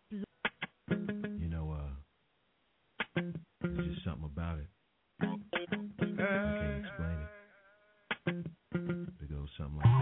You know, there's just something about it. I can't explain it. It goes something like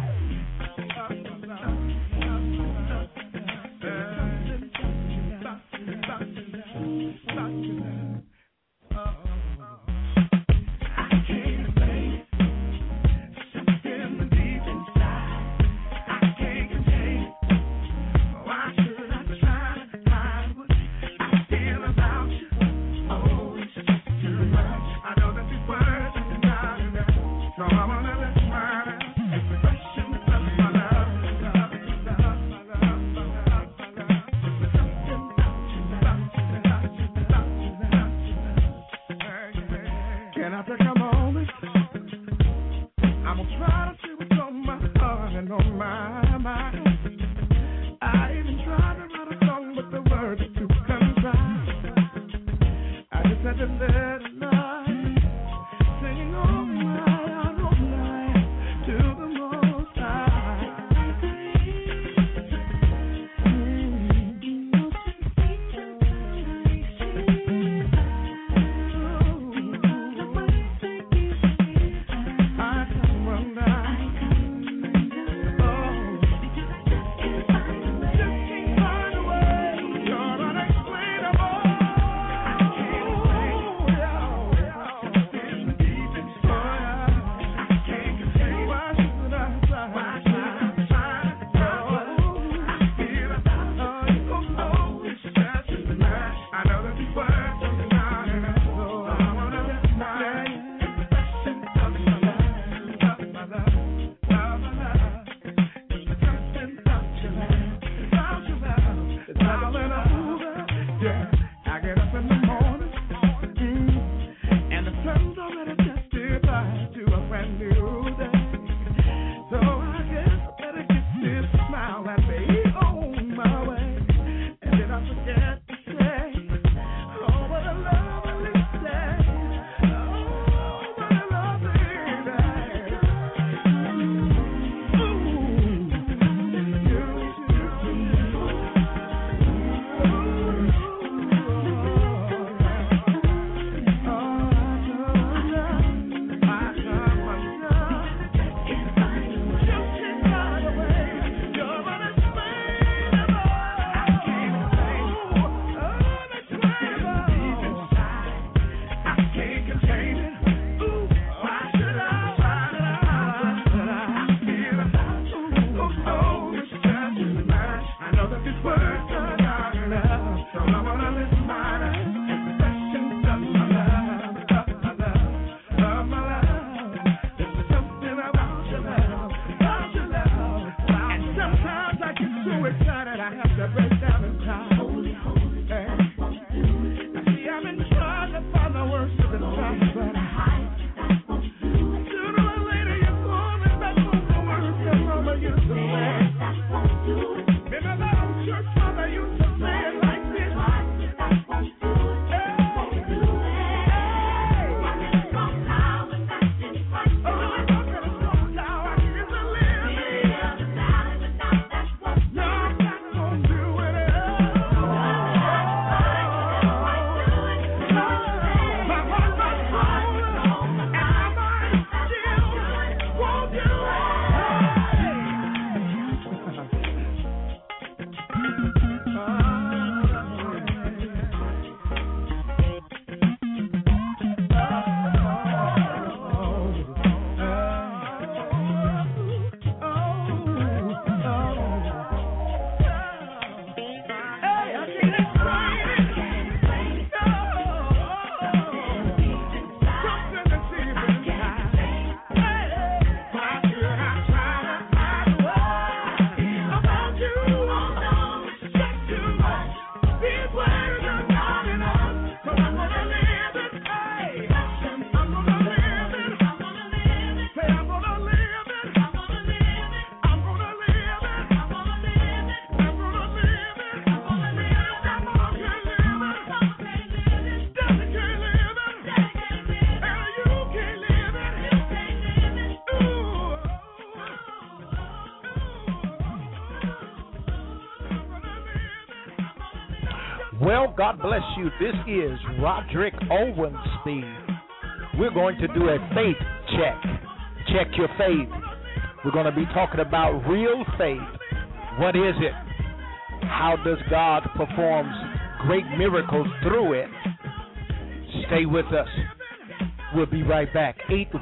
Well, God bless you. This is Roderick Owensby. We're going to do a faith check. Check your faith. We're going to be talking about real faith. What is it? How does God perform great miracles through it? Stay with us. We'll be right back.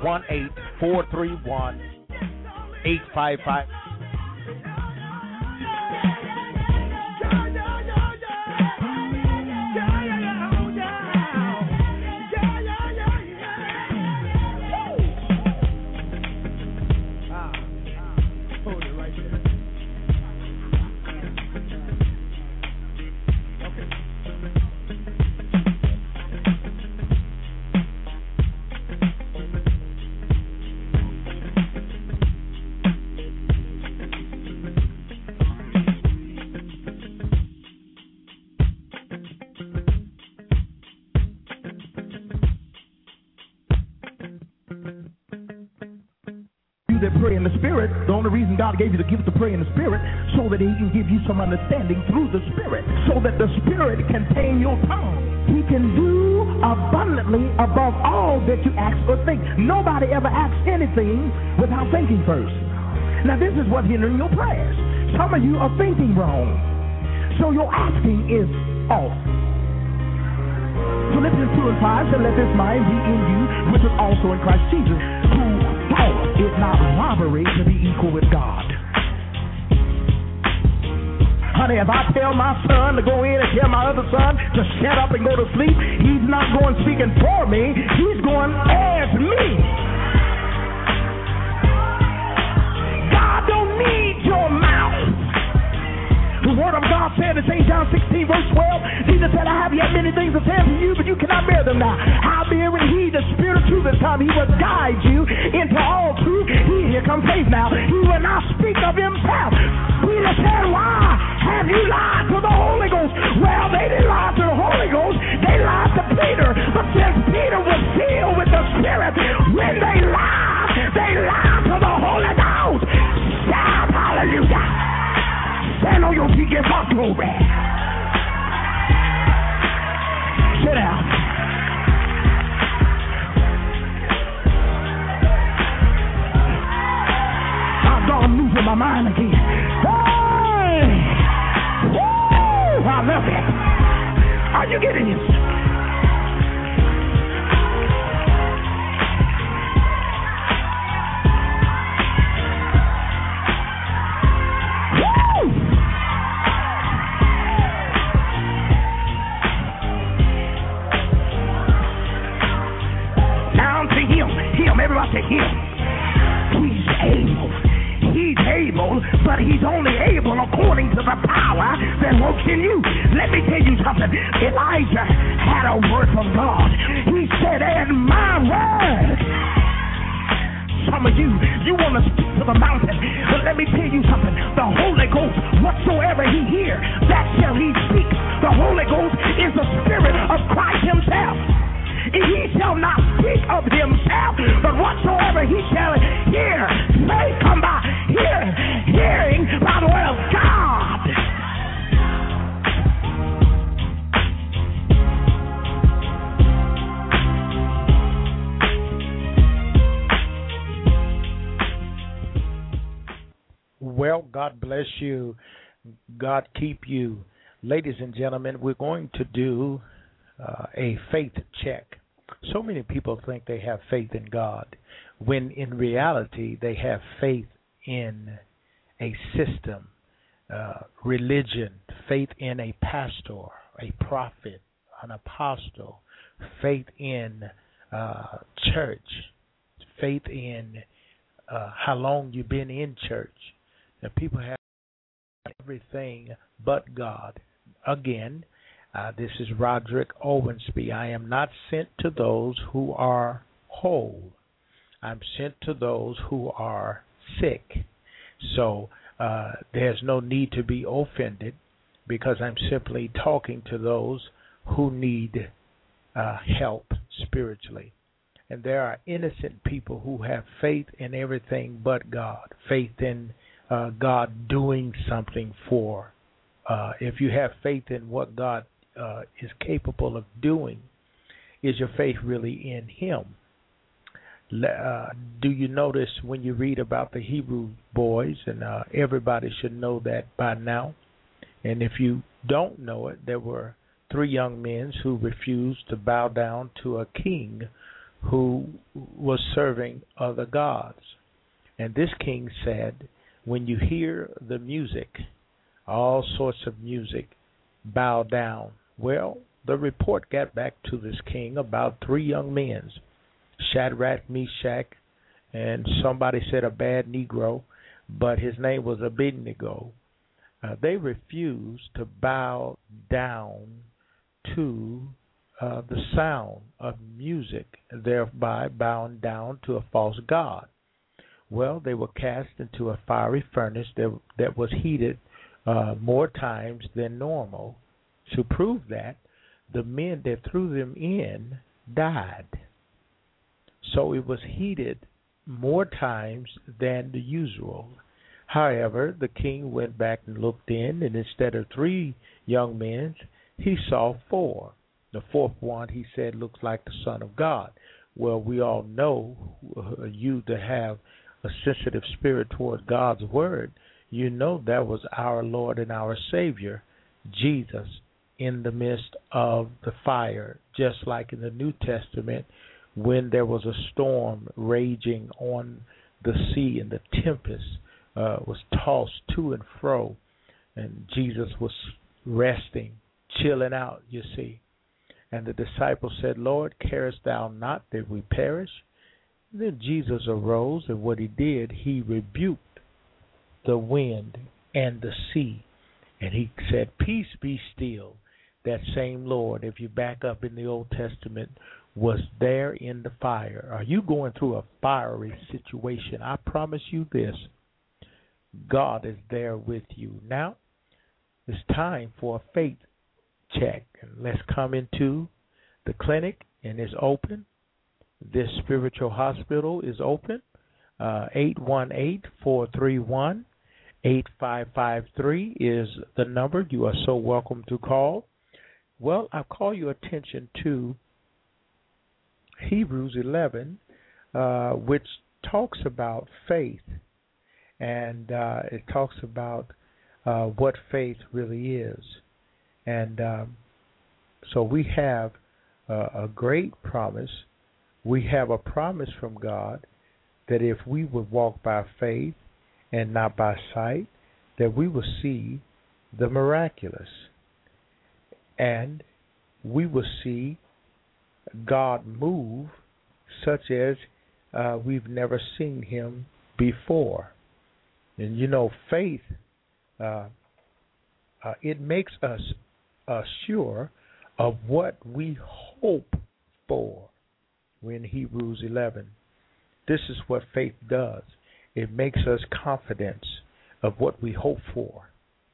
818-431-8555. That pray in the Spirit, the only reason God gave you the gift to pray in the Spirit, so that He can give you some understanding through the Spirit, so that the Spirit can tame your tongue. He can do abundantly above all that you ask or think. Nobody ever asks anything without thinking first. Now this is what's hindering your prayers. Some of you are thinking wrong, so your asking is off. Philippians 2:5 said, "Let this mind be in you, which was also in Christ Jesus, who thought it not robbery to be equal with God." Honey, if I tell my son to go in and tell my other son to shut up and go to sleep, he's not going speaking for me, he's going as me. God don't need your mouth. The word of God said in St. John 16, verse 12, Jesus said, "I have yet many things to say to you, but you cannot bear them now. Howbeit when He, the Spirit of truth, is come, He will guide you into all truth." Here comes faith now. He will not speak of Himself. Peter said, "Why have you lied to the Holy Ghost?" Well, they didn't lie to the Holy Ghost. They lied to Peter. But since Peter was filled with the Spirit, when they lied to the Holy Ghost. Shout hallelujah. Stand on your feet, give God glory. Sit down. I'm losing my mind again. Hey! Woo! I love it. Are you getting this? Everybody say Him. He's able. He's able, but He's only able according to the power that works in you. Let me tell you something. Elijah had a word from God. He said, "And my word." Some of you want to speak to the mountain, but let me tell you something. The Holy Ghost, whatsoever He hears, that shall He speak. The Holy Ghost is the Spirit of Christ Himself. He shall not speak of Himself, but whatsoever He shall hear. Faith come by hearing by the word of God. Well, God bless you. God keep you. Ladies and gentlemen, we're going to do a faith check. So many people think they have faith in God, when in reality they have faith in a system, religion, faith in a pastor, a prophet, an apostle, faith in church, faith in how long you've been in church. That people have everything but God. Again, this is Roderick Owensby. I am not sent to those who are whole. I'm sent to those who are sick. So there's no need to be offended, because I'm simply talking to those who need help spiritually. And there are innocent people who have faith in everything but God, faith in God doing something for. If you have faith in what God is capable of doing. Is your faith really in Him? Do you notice when you read about the Hebrew boys, and everybody should know that by now, and if you don't know it, there were 3 young men who refused to bow down to a king who was serving other gods. And this king said, when you hear the music, all sorts of music, bow down. Well, the report got back to this king about 3 young men, Shadrach, Meshach, and somebody said a bad Negro, but his name was Abednego. They refused to bow down to the sound of music, thereby bowing down to a false god. Well, they were cast into a fiery furnace that was heated more times than normal. To prove that, the men that threw them in died. So it was heated more times than the usual. However, the king went back and looked in, and instead of 3 young men, he saw 4. The 4th one, he said, looks like the Son of God. Well, we all know, you that have a sensitive spirit toward God's word, you know that was our Lord and our Savior, Jesus, in the midst of the fire, just like in the New Testament when there was a storm raging on the sea and the tempest was tossed to and fro, and Jesus was resting, chilling out, you see. And the disciples said, Lord, carest thou not that we perish? And then Jesus arose, and what he did, he rebuked the wind and the sea, and he said, peace, be still. That same Lord, if you back up in the Old Testament, was there in the fire. Are you going through a fiery situation? I promise you this, God is there with you. Now, it's time for a faith check. And let's come into the clinic, and it's open. This spiritual hospital is open. 818-431-8553 is the number. You are so welcome to call. Well, I call your attention to Hebrews 11, which talks about faith, and it talks about what faith really is. And so we have a great promise. We have a promise from God that if we would walk by faith and not by sight, that we will see the miraculous. And we will see God move such as we've never seen him before. And you know, faith, it makes us sure of what we hope for. We're in Hebrews 11. This is what faith does. It makes us confident of what we hope for.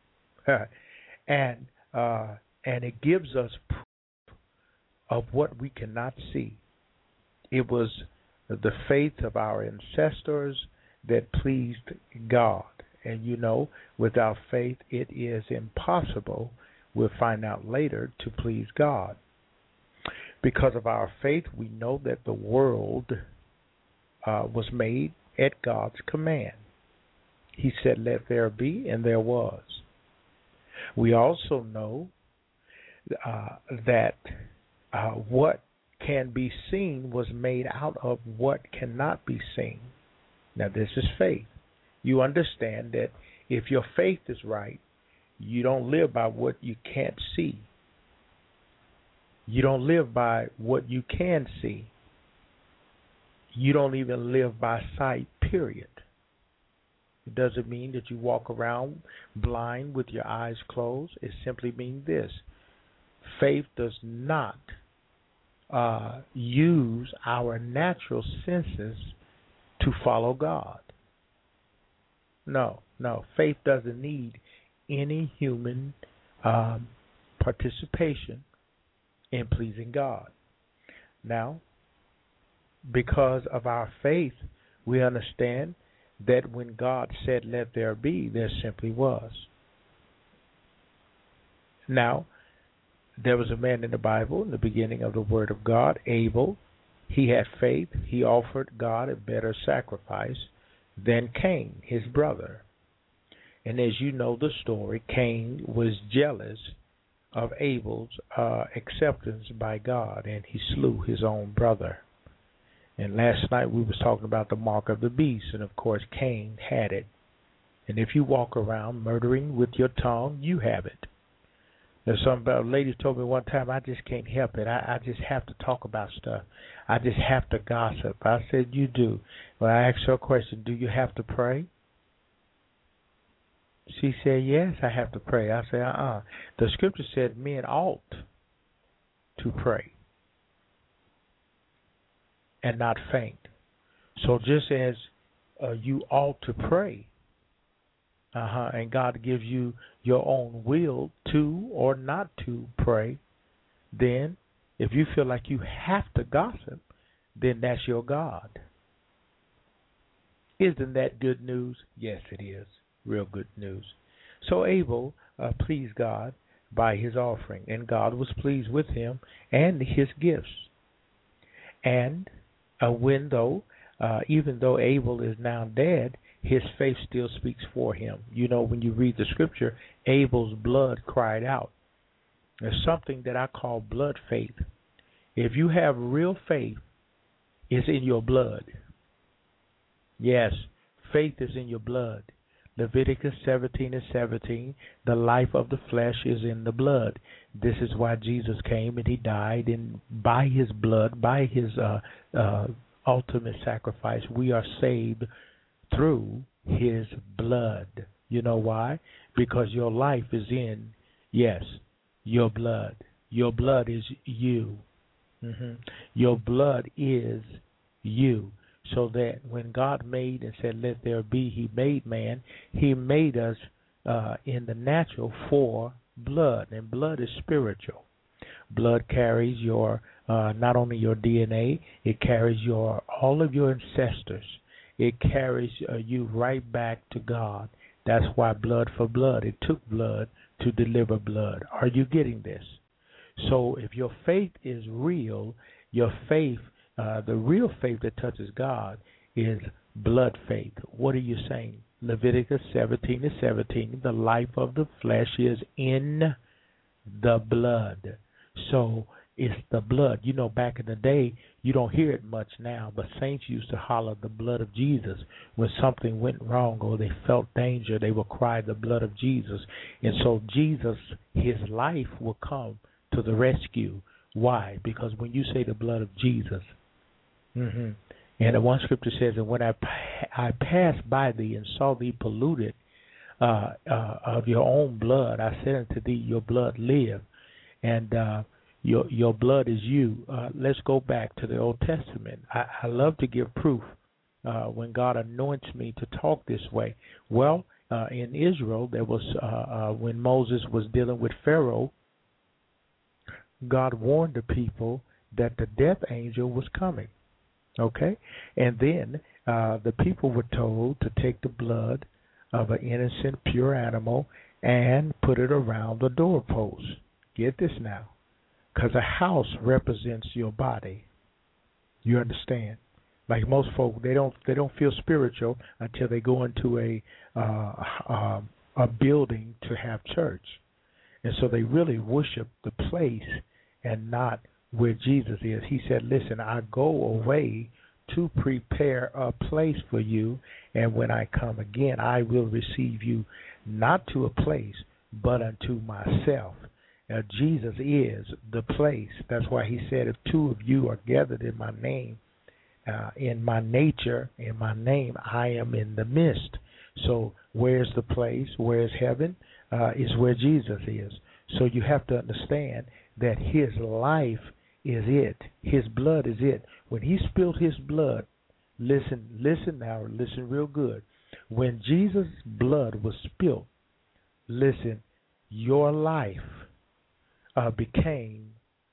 And it gives us proof of what we cannot see. It was the faith of our ancestors that pleased God. And you know, without faith, it is impossible, we'll find out later, to please God. Because of our faith, we know that the world was made at God's command. He said, let there be, and there was. We also know that what can be seen was made out of what cannot be seen. Now, this is faith. You understand that if your faith is right, you don't live by what you can't see. You don't live by what you can see. You don't even live by sight, period. It doesn't mean that you walk around blind with your eyes closed. It simply means this. Faith does not use our natural senses to follow God. No. Faith doesn't need any human participation in pleasing God. Now, because of our faith, we understand that when God said, let there be, there simply was. Now, There was a man in the Bible in the beginning of the Word of God, Abel. He had faith. He offered God a better sacrifice than Cain, his brother. And as you know the story, Cain was jealous of Abel's acceptance by God, and he slew his own brother. And last night we was talking about the mark of the beast, and of course Cain had it. And if you walk around murdering with your tongue, you have it. There's some ladies told me one time, I just can't help it. I just have to talk about stuff. I just have to gossip. I said, you do. Well, I asked her a question, do you have to pray? She said, yes, I have to pray. I said, The scripture said men ought to pray and not faint. So just as you ought to pray, and God gives you your own will to or not to pray, then if you feel like you have to gossip, then that's your God. Isn't that good news? Yes, it is. Real good news. So Abel pleased God by his offering, and God was pleased with him and his gifts. And even though Abel is now dead, his faith still speaks for him. You know, when you read the scripture, Abel's blood cried out. There's something that I call blood faith. If you have real faith, it's in your blood. Yes, faith is in your blood. Leviticus 17:17, the life of the flesh is in the blood. This is why Jesus came and he died, and by his blood, by his ultimate sacrifice, we are saved through his blood. You know why? Because your life is in, yes, your blood. Your blood is you. Your blood is you. So that when God made and said, let there be, he made man, he made us in the natural for blood. And blood is spiritual. Blood carries your, not only your DNA, it carries all of your ancestors. It carries you right back to God. That's why blood for blood. It took blood to deliver blood. Are you getting this? So if your faith is real, your faith, the real faith that touches God is blood faith. What are you saying? Leviticus 17:17, the life of the flesh is in the blood. So it's the blood. You know, back in the day, you don't hear it much now, but saints used to holler the blood of Jesus. When something went wrong or they felt danger, they would cry the blood of Jesus. And so Jesus, his life will come to the rescue. Why? Because when you say the blood of Jesus, and the one scripture says, and when I passed by thee and saw thee polluted of your own blood, I said unto thee, your blood live. And your blood is you. Let's go back to the Old Testament. I love to give proof when God anoints me to talk this way. Well, in Israel, there was when Moses was dealing with Pharaoh, God warned the people that the death angel was coming. Okay? And then the people were told to take the blood of an innocent, pure animal and put it around the doorpost. Get this now. Because a house represents your body. You understand? Like most folk, they don't feel spiritual until they go into a building to have church. And so they really worship the place and not where Jesus is. He said, listen, I go away to prepare a place for you, and when I come again, I will receive you not to a place, but unto myself. Now, Jesus is the place. That's why he said, if two of you are gathered in my name, in my nature, in my name, I am in the midst. So where's the place? Where's heaven? Is where Jesus is. So you have to understand that his life is it. His blood is it. When he spilled his blood, listen now, listen real good. When Jesus' blood was spilled, listen, your life became,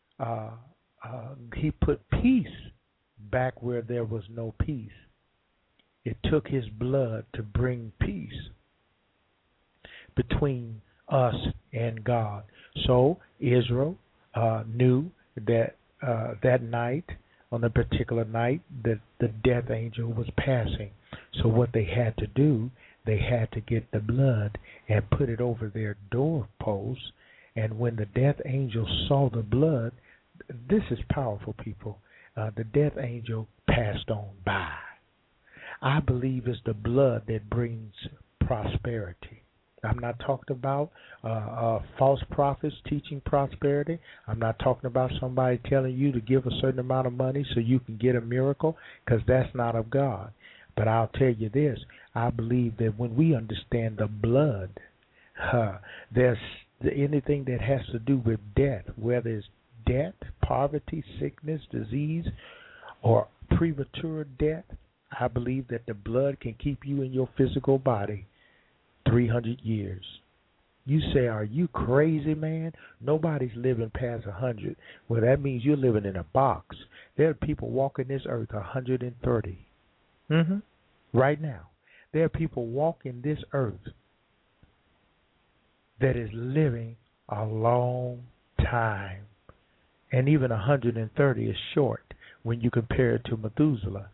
he put peace back where there was no peace. It took his blood to bring peace between us and God. So Israel knew that that night, on a particular night, that the death angel was passing. So what they had to do, they had to get the blood and put it over their doorposts. And when the death angel saw the blood, this is powerful, people. The death angel passed on by. I believe it's the blood that brings prosperity. I'm not talking about false prophets teaching prosperity. I'm not talking about somebody telling you to give a certain amount of money so you can get a miracle, because that's not of God. But I'll tell you this, I believe that when we understand the blood, there's anything that has to do with death, whether it's death, poverty, sickness, disease, or premature death, I believe that the blood can keep you in your physical body 300 years. You say, are you crazy, man? Nobody's living past 100. Well, that means you're living in a box. There are people walking this earth 130. Right now. There are people walking this earth that is living a long time. And even 130 is short when you compare it to Methuselah.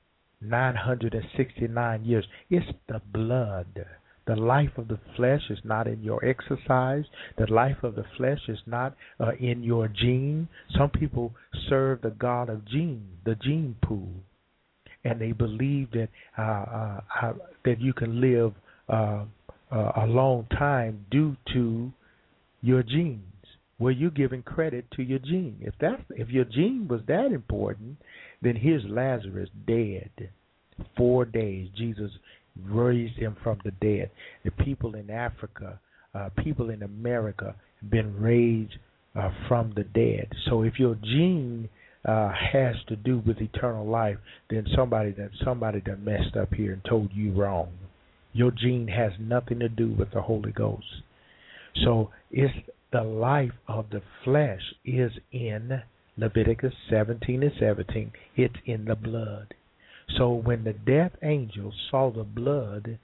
969 years. It's the blood. The life of the flesh is not in your exercise. The life of the flesh is not in your gene. Some people serve the god of gene, the gene pool, and they believe that that you can live a long time due to your genes. Well, you're giving credit to your gene. If your gene was that important, then here's Lazarus dead. 4 days, Jesus raised him from the dead. The people in Africa, people in America have been raised from the dead. So if your gene has to do with eternal life, then somebody that messed up here and told you wrong. Your gene has nothing to do with the Holy Ghost. So it's the life of the flesh is in Leviticus 17:17. It's in the blood. So when the death angel saw the blood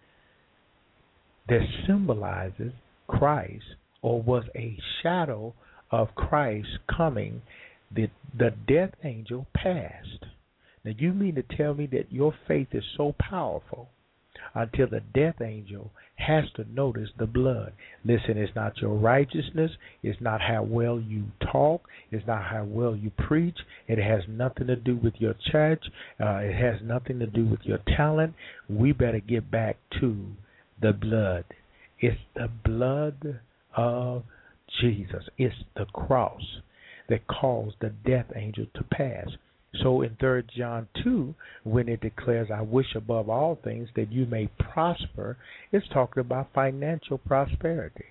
that symbolizes Christ, or was a shadow of Christ coming, the death angel passed. Now you mean to tell me that your faith is so powerful until the death angel has to notice the blood? Listen, it's not your righteousness. It's not how well you talk. It's not how well you preach. It has nothing to do with your church. It has nothing to do with your talent. We better get back to the blood. It's the blood of Jesus. It's the cross that caused the death angel to pass. So in 3 John 2, when it declares, I wish above all things that you may prosper, it's talking about financial prosperity.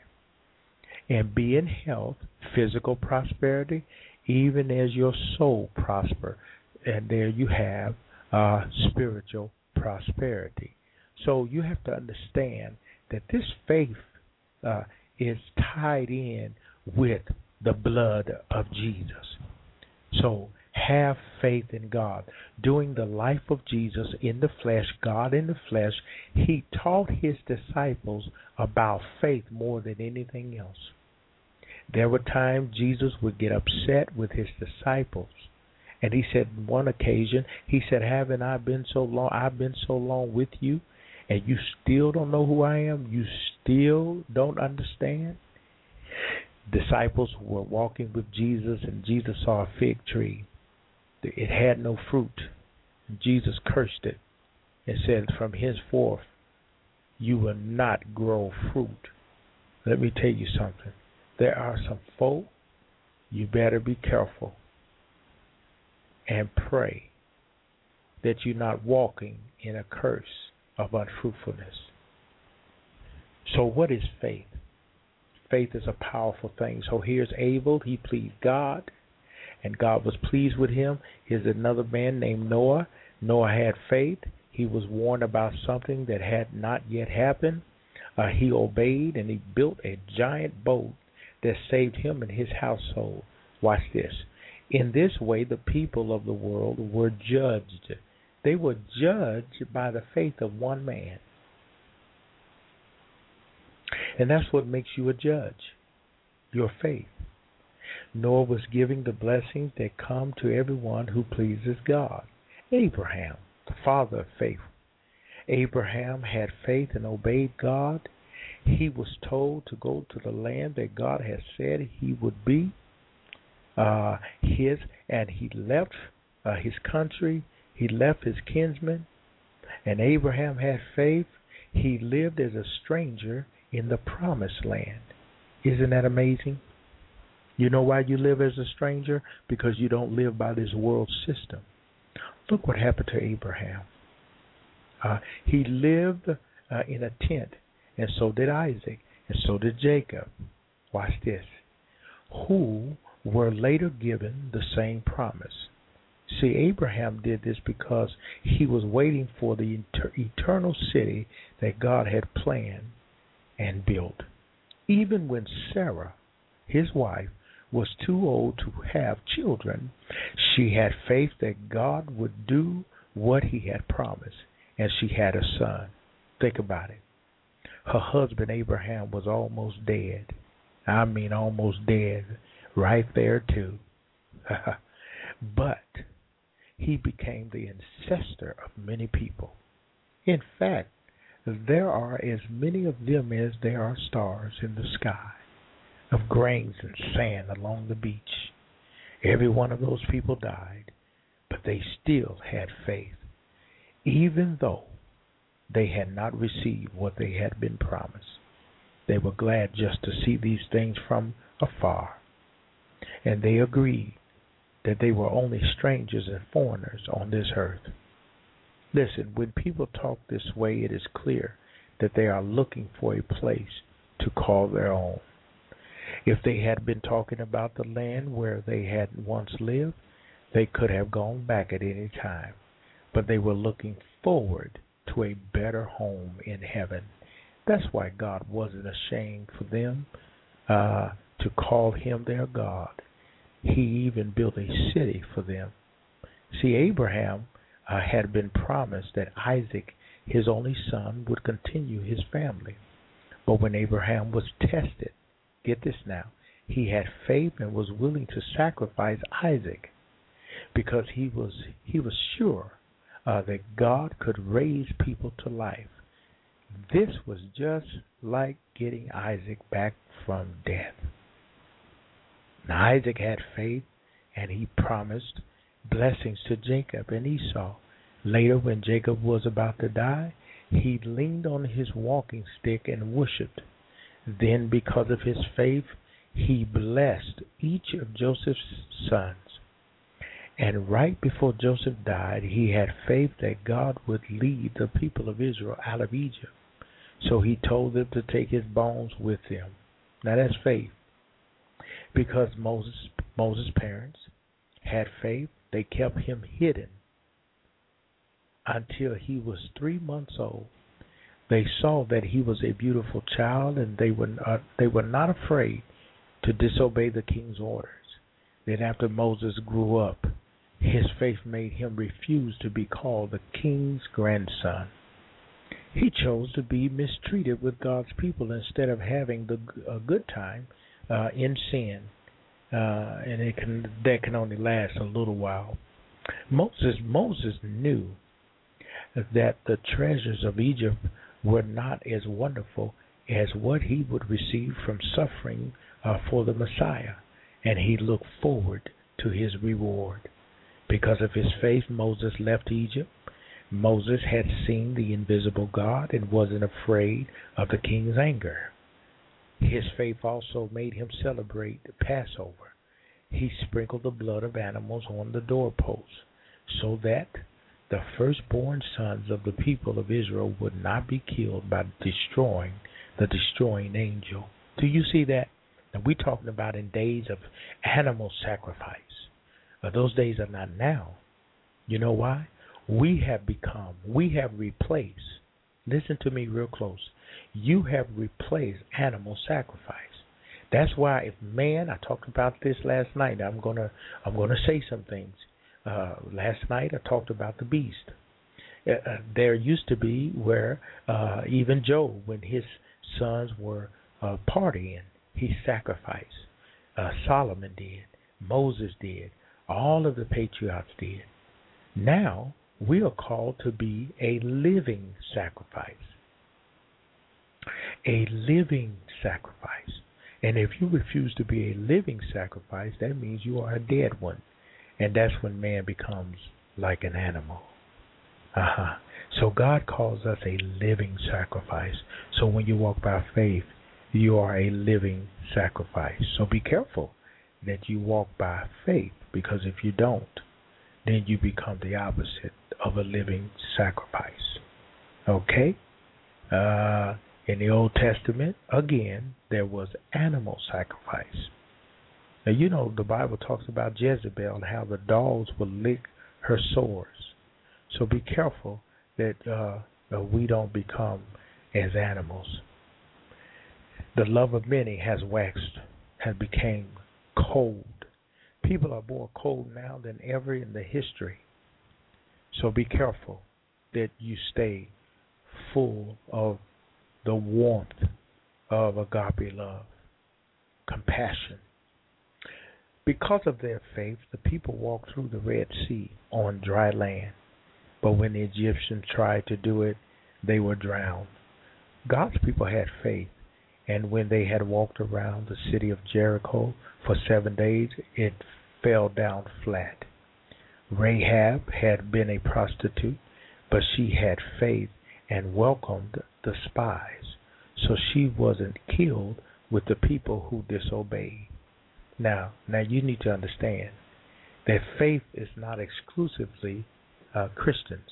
And be in health, physical prosperity, even as your soul prosper. And there you have spiritual prosperity. So you have to understand that this faith is tied in with the blood of Jesus. So have faith in God. During the life of Jesus in the flesh, God in the flesh, he taught his disciples about faith more than anything else. There were times Jesus would get upset with his disciples. And he said on one occasion, he said, haven't I been so long? I've been so long with you, and you still don't know who I am? You still don't understand? Disciples were walking with Jesus, and Jesus saw a fig tree. It had no fruit. Jesus cursed it and said, from henceforth, you will not grow fruit. Let me tell you something. There are some folk, you better be careful and pray that you're not walking in a curse of unfruitfulness. So what is faith? Faith is a powerful thing. So here's Abel. He pleased God, and God was pleased with him. Here's another man named Noah. Noah had faith. He was warned about something that had not yet happened. He obeyed, and he built a giant boat that saved him and his household. Watch this. In this way, the people of the world were judged. They were judged by the faith of one man. And that's what makes you a judge, your faith. nor was giving the blessings that come to everyone who pleases God. Abraham, the father of faith. Abraham had faith and obeyed God. He was told to go to the land that God had said he would be his, and he left his country. He left his kinsmen, and Abraham had faith. He lived as a stranger in the promised land. Isn't that amazing? You know why you live as a stranger? Because you don't live by this world system. Look what happened to Abraham. He lived in a tent, and so did Isaac, and so did Jacob. Watch this. Who were later given the same promise. See, Abraham did this because he was waiting for the eternal city that God had planned and built. Even when Sarah, his wife, was too old to have children, she had faith that God would do what he had promised, and she had a son. Think about it. Her husband Abraham was almost dead. I mean almost dead. Right there too. But he became the ancestor of many people. In fact, there are as many of them as there are stars in the sky, of grains and sand along the beach. Every one of those people died, but they still had faith, even though they had not received what they had been promised. They were glad just to see these things from afar, and they agreed that they were only strangers and foreigners on this earth. Listen, when people talk this way, it is clear that they are looking for a place to call their own. If they had been talking about the land where they had once lived, they could have gone back at any time. But they were looking forward to a better home in heaven. That's why God wasn't ashamed for them to call him their God. He even built a city for them. See, Abraham had been promised that Isaac, his only son, would continue his family. But when Abraham was tested, get this now, he had faith and was willing to sacrifice Isaac because he was sure that God could raise people to life. This was just like getting Isaac back from death. Now Isaac had faith, and he promised blessings to Jacob and Esau. Later, when Jacob was about to die, he leaned on his walking stick and worshipped. Then, because of his faith, he blessed each of Joseph's sons. And right before Joseph died, he had faith that God would lead the people of Israel out of Egypt. So he told them to take his bones with him. Now that's faith. Because Moses' parents had faith, they kept him hidden until he was 3 months old. They saw that he was a beautiful child, and they were not afraid to disobey the king's orders. Then after Moses grew up, his faith made him refuse to be called the king's grandson. He chose to be mistreated with God's people instead of having a good time in sin, and that can only last a little while. Moses knew that the treasures of Egypt were not as wonderful as what he would receive from suffering for the Messiah, and he looked forward to his reward. Because of his faith, Moses left Egypt. Moses had seen the invisible God and wasn't afraid of the king's anger. His faith also made him celebrate the Passover. He sprinkled the blood of animals on the doorposts so that the firstborn sons of the people of Israel would not be killed by the destroying angel. Do you see that? And we're talking about in days of animal sacrifice. Those days are not now. You know why? We have replaced, listen to me real close, you have replaced animal sacrifice. That's why if man, I talked about this last night, I'm gonna say some things. Last night I talked about the beast. There used to be where even Job, when his sons were partying, he sacrificed. Solomon did, Moses did, all of the patriarchs did. Now we are called to be a living sacrifice. A living sacrifice. And if you refuse to be a living sacrifice, that means you are a dead one. And that's when man becomes like an animal. So God calls us a living sacrifice. So when you walk by faith, you are a living sacrifice. So be careful that you walk by faith, because if you don't, then you become the opposite of a living sacrifice. Okay? In the Old Testament, again, there was animal sacrifice. Now, you know, the Bible talks about Jezebel and how the dogs will lick her sores. So be careful that we don't become as animals. The love of many has become cold. People are more cold now than ever in the history. So be careful that you stay full of the warmth of agape love, compassion. Because of their faith, the people walked through the Red Sea on dry land. But when the Egyptians tried to do it, they were drowned. God's people had faith, and when they had walked around the city of Jericho for 7 days, it fell down flat. Rahab had been a prostitute, but she had faith and welcomed the spies, so she wasn't killed with the people who disobeyed. Now you need to understand that faith is not exclusively Christians.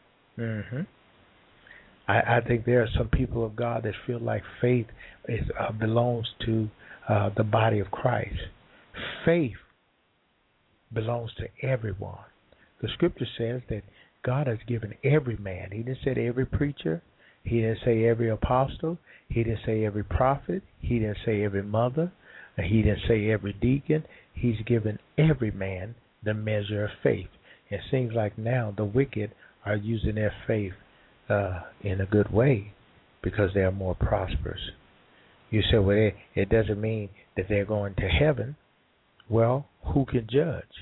I think there are some people of God that feel like faith belongs to the body of Christ. Faith belongs to everyone. The scripture says that God has given every man. He didn't say every preacher. He didn't say every apostle. He didn't say every prophet. He didn't say every mother. He didn't say every deacon. He's given every man the measure of faith. It seems like now the wicked are using their faith in a good way because they are more prosperous. You say, well, it doesn't mean that they're going to heaven. Well, who can judge?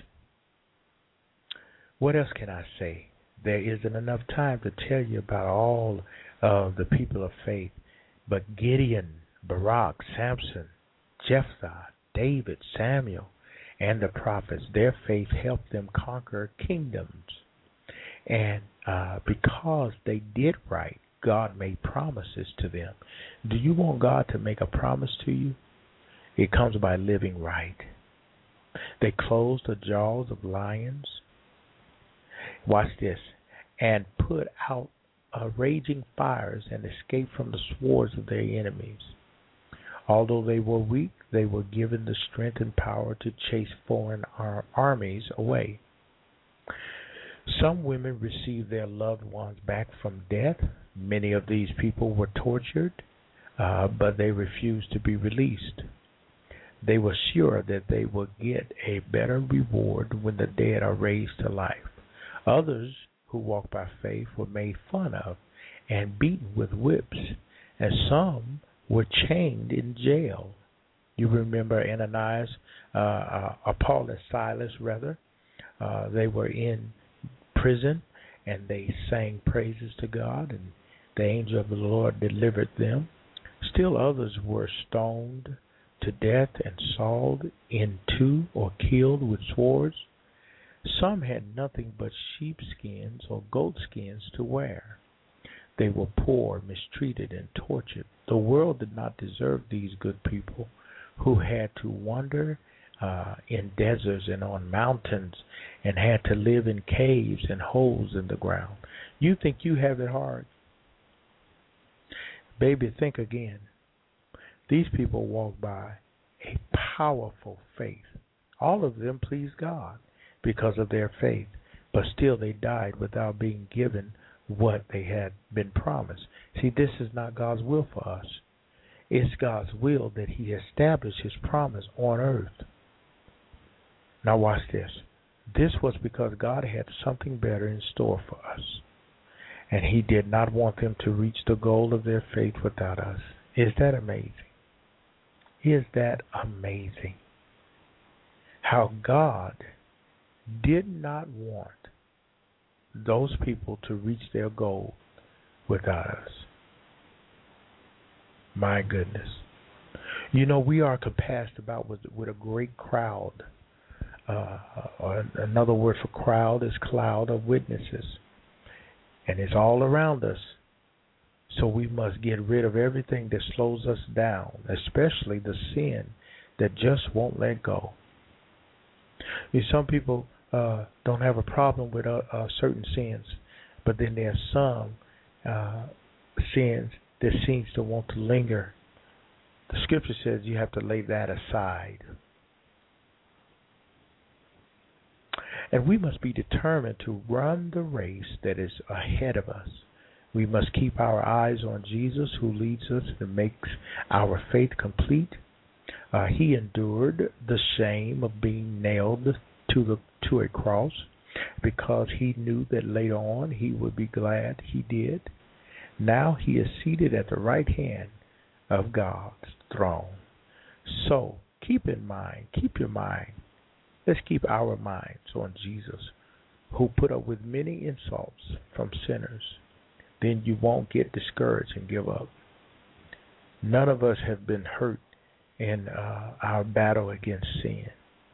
What else can I say? There isn't enough time to tell you about all of the people of faith. But Gideon, Barak, Samson, Jephthah, David, Samuel, and the prophets, their faith helped them conquer kingdoms. And because they did right, God made promises to them. Do you want God to make a promise to you? It comes by living right. They closed the jaws of lions. Watch this. And put out raging fires and escaped from the swords of their enemies. Although they were weak, they were given the strength and power to chase foreign armies away. Some women received their loved ones back from death. Many of these people were tortured, but they refused to be released. They were sure that they would get a better reward when the dead are raised to life. Others who walked by faith were made fun of and beaten with whips, and some were chained in jail. You remember Ananias, Paul and Silas, rather. They were in prison, and they sang praises to God, and the angel of the Lord delivered them. Still others were stoned to death and sawed in two or killed with swords. Some had nothing but sheepskins or goatskins to wear. They were poor, mistreated, and tortured. The world did not deserve these good people who had to wander in deserts and on mountains and had to live in caves and holes in the ground. You think you have it hard? Baby, think again. These people walked by a powerful faith. All of them pleased God because of their faith, but still they died without being given what they had been promised. See, this is not God's will for us. It's God's will that He establish His promise on earth. Now watch this. This was because God had something better in store for us, and He did not want them to reach the goal of their faith without us. Is that amazing? Is that amazing? how God did not want those people to reach their goal without us. My goodness. You know, we are compassed about with a great crowd. Or another word for crowd is cloud of witnesses. And it's all around us. So we must get rid of everything that slows us down, especially the sin that just won't let go. Some people don't have a problem with certain sins, but then there are some sins that seems to want to linger. The scripture says you have to lay that aside. And we must be determined to run the race that is ahead of us. We must keep our eyes on Jesus, who leads us and makes our faith complete. He endured the shame of being nailed to a cross because he knew that later on he would be glad he did. Now he is seated at the right hand of God's throne. So keep your mind. Let's keep our minds on Jesus, who put up with many insults from sinners. Then you won't get discouraged and give up. None of us have been hurt in our battle against sin.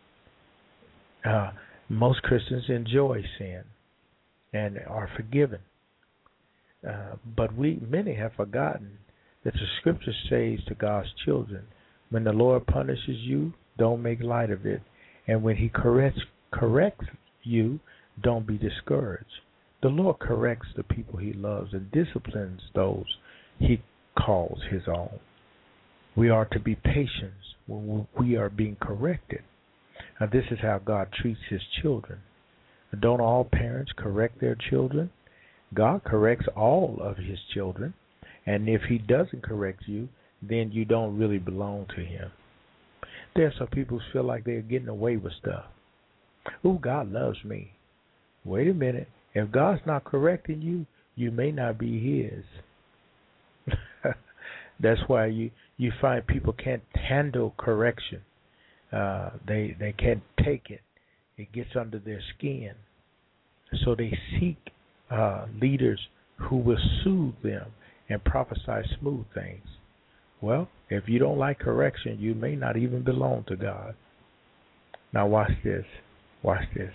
Most Christians enjoy sin and are forgiven. But many have forgotten that the scripture says to God's children, when the Lord punishes you, don't make light of it. And when he corrects you, don't be discouraged. The Lord corrects the people he loves and disciplines those he calls his own. We are to be patient when we are being corrected. Now, this is how God treats his children. Don't all parents correct their children? God corrects all of his children. And if he doesn't correct you, then you don't really belong to him. There are some people who feel like they're getting away with stuff. Ooh, God loves me. Wait a minute. If God's not correcting you, you may not be his. That's why you find people can't handle correction. They can't take it. It gets under their skin. So they seek leaders who will soothe them and prophesy smooth things. Well, if you don't like correction, you may not even belong to God. Now watch this. Watch this.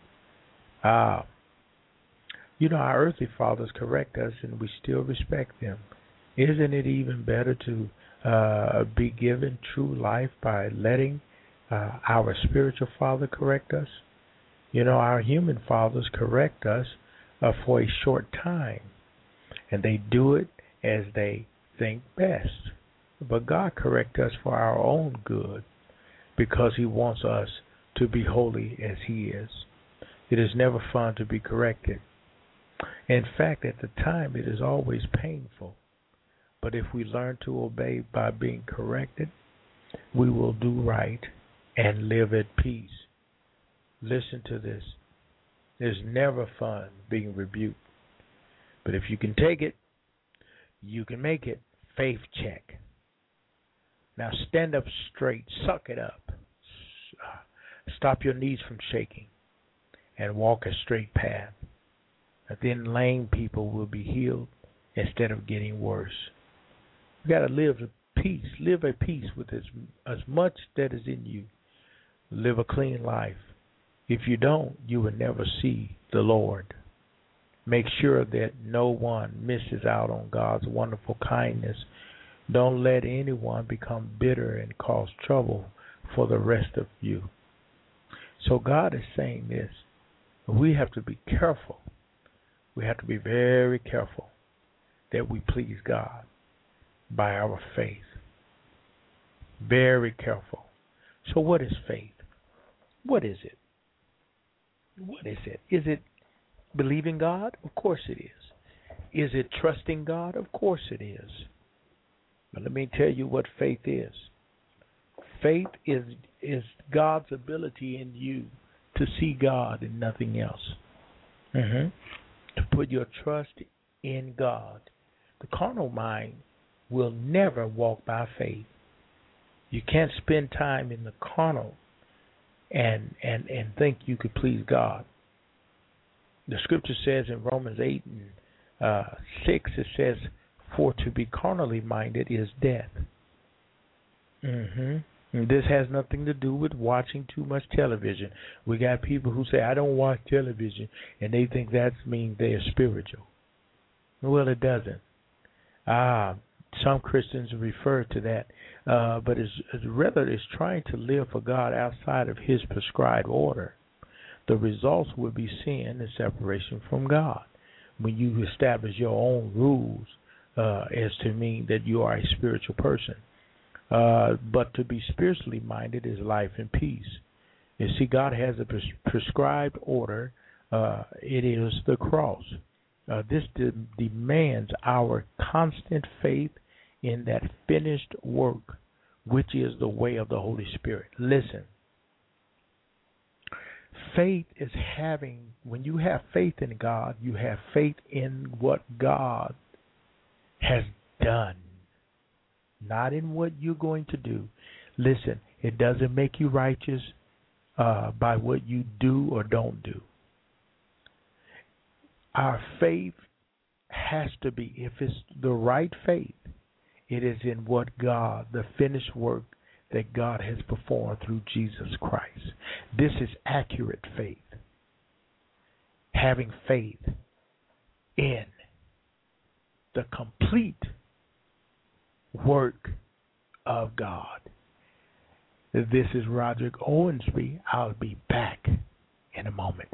You know, our earthly fathers correct us and we still respect them. Isn't it even better to be given true life by letting our spiritual father correct us? You know, our human fathers correct us for a short time, and they do it as they think best. But God corrects us for our own good because he wants us to be holy as he is. It is never fun to be corrected. In fact, at the time, it is always painful. But if we learn to obey by being corrected, we will do right and live at peace. Listen to this. It's never fun being rebuked. But if you can take it, you can make it. Faith check. Now stand up straight. Suck it up. Stop your knees from shaking and walk a straight path. And then lame people will be healed instead of getting worse. You got to live at peace. Live at peace with as much that is in you. Live a clean life. If you don't, you will never see the Lord. Make sure that no one misses out on God's wonderful kindness. Don't let anyone become bitter and cause trouble for the rest of you. So God is saying this. We have to be careful. We have to be very careful that we please God by our faith. Very careful. So what is faith? What is it? What is it? Is it believing God? Of course it is. Is it trusting God? Of course it is. But let me tell you what faith is. Faith is God's ability in you to see God and nothing else. To put your trust in God. The carnal mind will never walk by faith. You can't spend time in the carnal and think you could please God. The scripture says in Romans 8 and 6, it says, "For to be carnally minded is death." And this has nothing to do with watching too much television. We got people who say, "I don't watch television," and they think that means they are spiritual. Well, it doesn't. Some Christians refer to that, but it's trying to live for God outside of His prescribed order. The results will be sin and separation from God when you establish your own rules as to mean that you are a spiritual person. But to be spiritually minded is life and peace. You see, God has a prescribed order. It is the cross. This demands our constant faith in that finished work, which is the way of the Holy Spirit. Listen, faith is when you have faith in God, you have faith in what God has done, not in what you're going to do. Listen, it doesn't make you righteous by what you do or don't do. Our faith has to be, if it's the right faith, it is in what God, the finished work that God has performed through Jesus Christ. This is accurate faith. Having faith in the complete work of God. This is Roderick Owensby. I'll be back in a moment.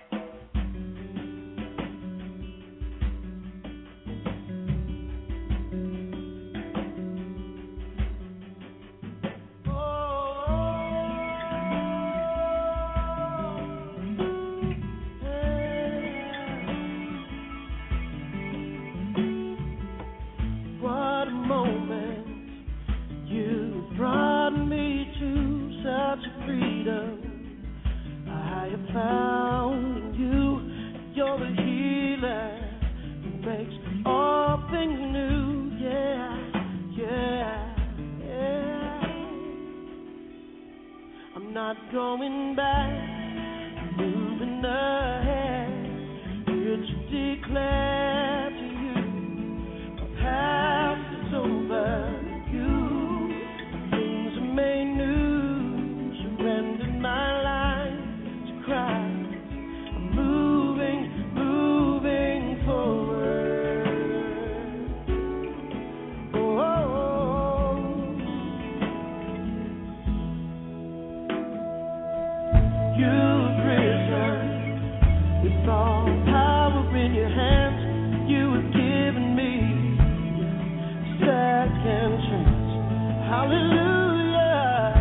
Going back, moving ahead, here to declare to you, the past is over. You, things are made new. Surrendered my life to Christ. I'm moving forward. You've risen with all power in your hands. You have given me a second chance. Hallelujah,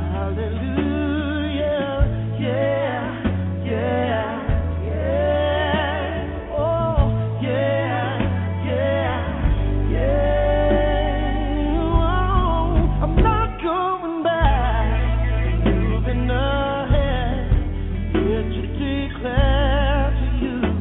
hallelujah, yeah, yeah, yeah. Oh, yeah, yeah, yeah. Oh, I'm not going back, moving up. To declare to you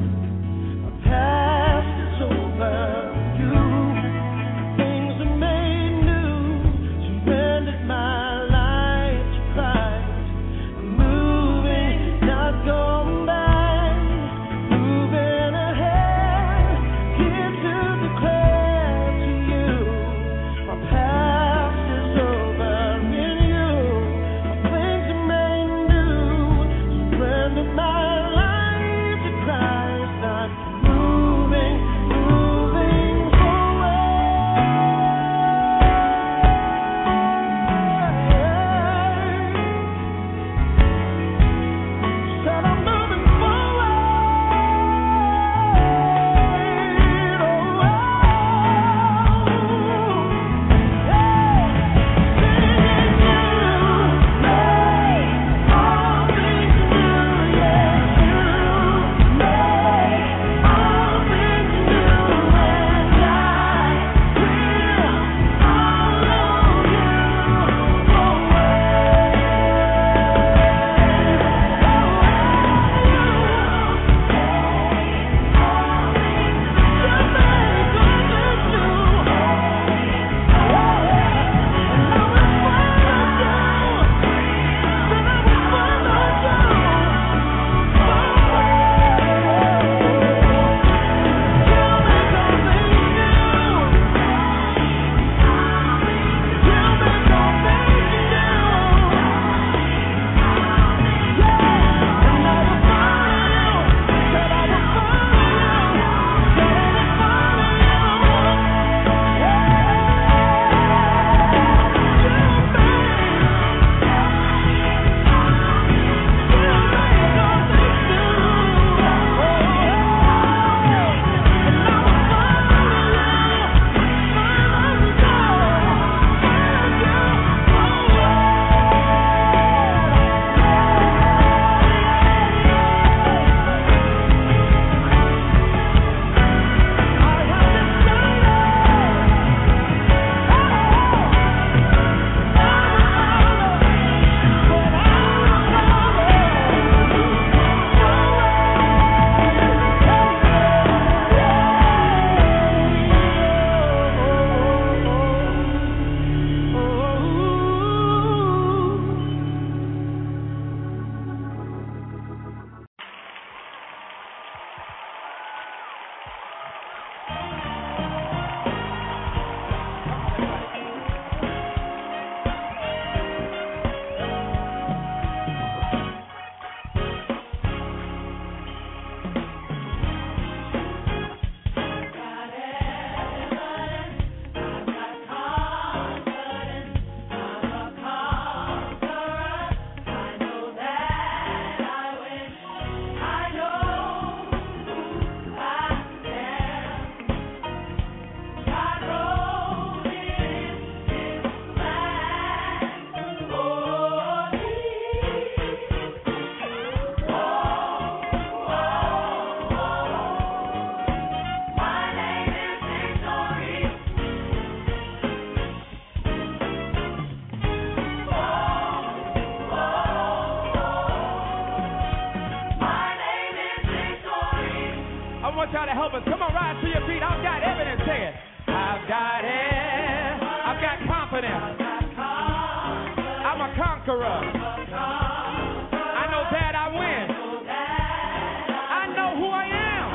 help us. Come on, rise to your feet. I've got evidence. Say it. I've got it. I've got confidence. I'm a conqueror. I know that I win. I know who I am.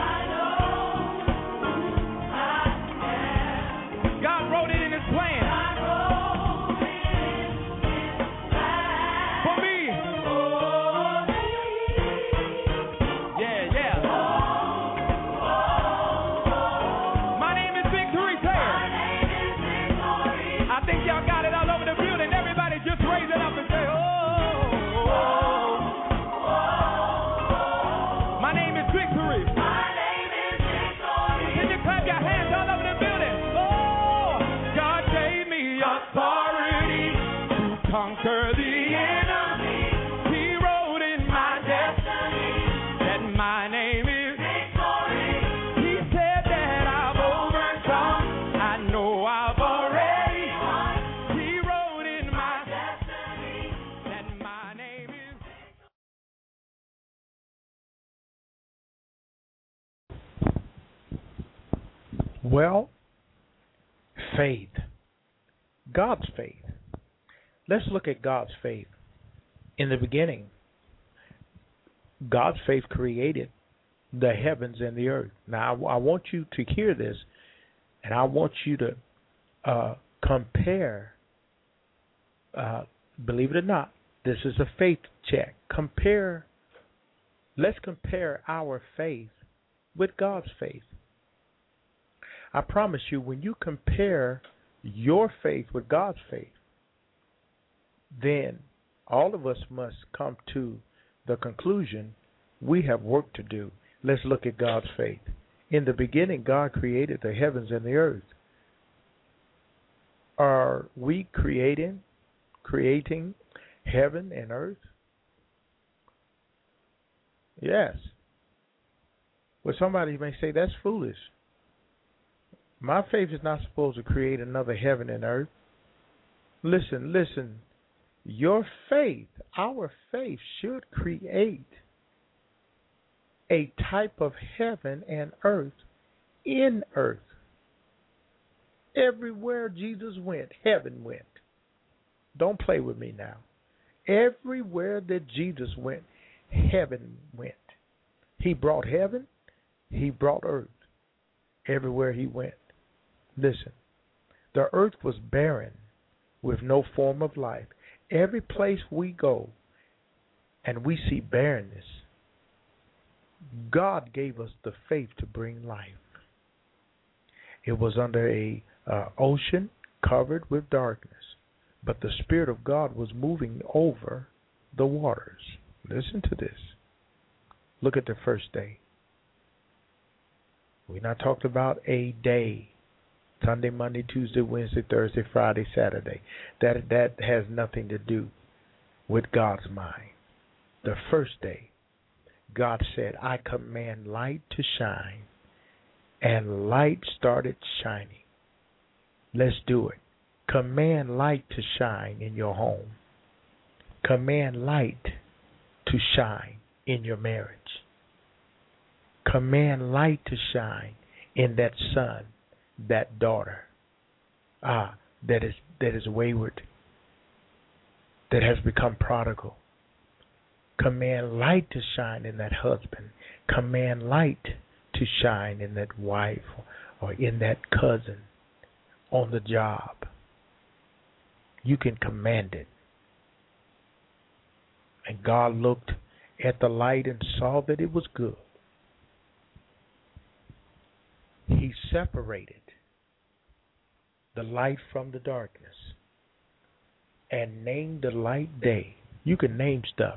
God wrote it in His plan. For me. Yeah, yeah. My name is Victory. Say it. I think y'all got it all over the building. Everybody just raise it up and say, oh. My name is Victory. Can you clap your hands all over the building? Oh, God gave me authority to conquer the enemy. He wrote in my destiny that my name is Victory. He said that I've overcome. I know I've already won. He wrote in my destiny that my name is. Well, faith. God's faith. Let's look at God's faith. In the beginning, God's faith created the heavens and the earth. Now, I want you to hear this, and I want you to compare. Believe it or not, this is a faith check. Let's compare our faith with God's faith. I promise you, when you compare your faith with God's faith, then all of us must come to the conclusion we have work to do. Let's look at God's faith. In the beginning, God created the heavens and the earth. Are we creating heaven and earth? Yes. Well, somebody may say that's foolish. My faith is not supposed to create another heaven and earth. Listen. Your faith, our faith, should create a type of heaven and earth in earth. Everywhere Jesus went, heaven went. Don't play with me now. Everywhere that Jesus went, heaven went. He brought heaven, He brought earth. Everywhere He went. Listen, the earth was barren with no form of life. Every place we go and we see barrenness, God gave us the faith to bring life. It was under a ocean covered with darkness, but the Spirit of God was moving over the waters. Listen to this. Look at the first day. We're not talking about a day. Sunday, Monday, Tuesday, Wednesday, Thursday, Friday, Saturday. That has nothing to do with God's mind. The first day, God said, I command light to shine. And light started shining. Let's do it. Command light to shine in your home. Command light to shine in your marriage. Command light to shine in that son, that daughter, that is wayward, that has become prodigal. Command light to shine in that husband. Command light to shine in that wife or in that cousin on the job. You can command it. And God looked at the light and saw that it was good. He separated the light from the darkness and named the light day. You can name stuff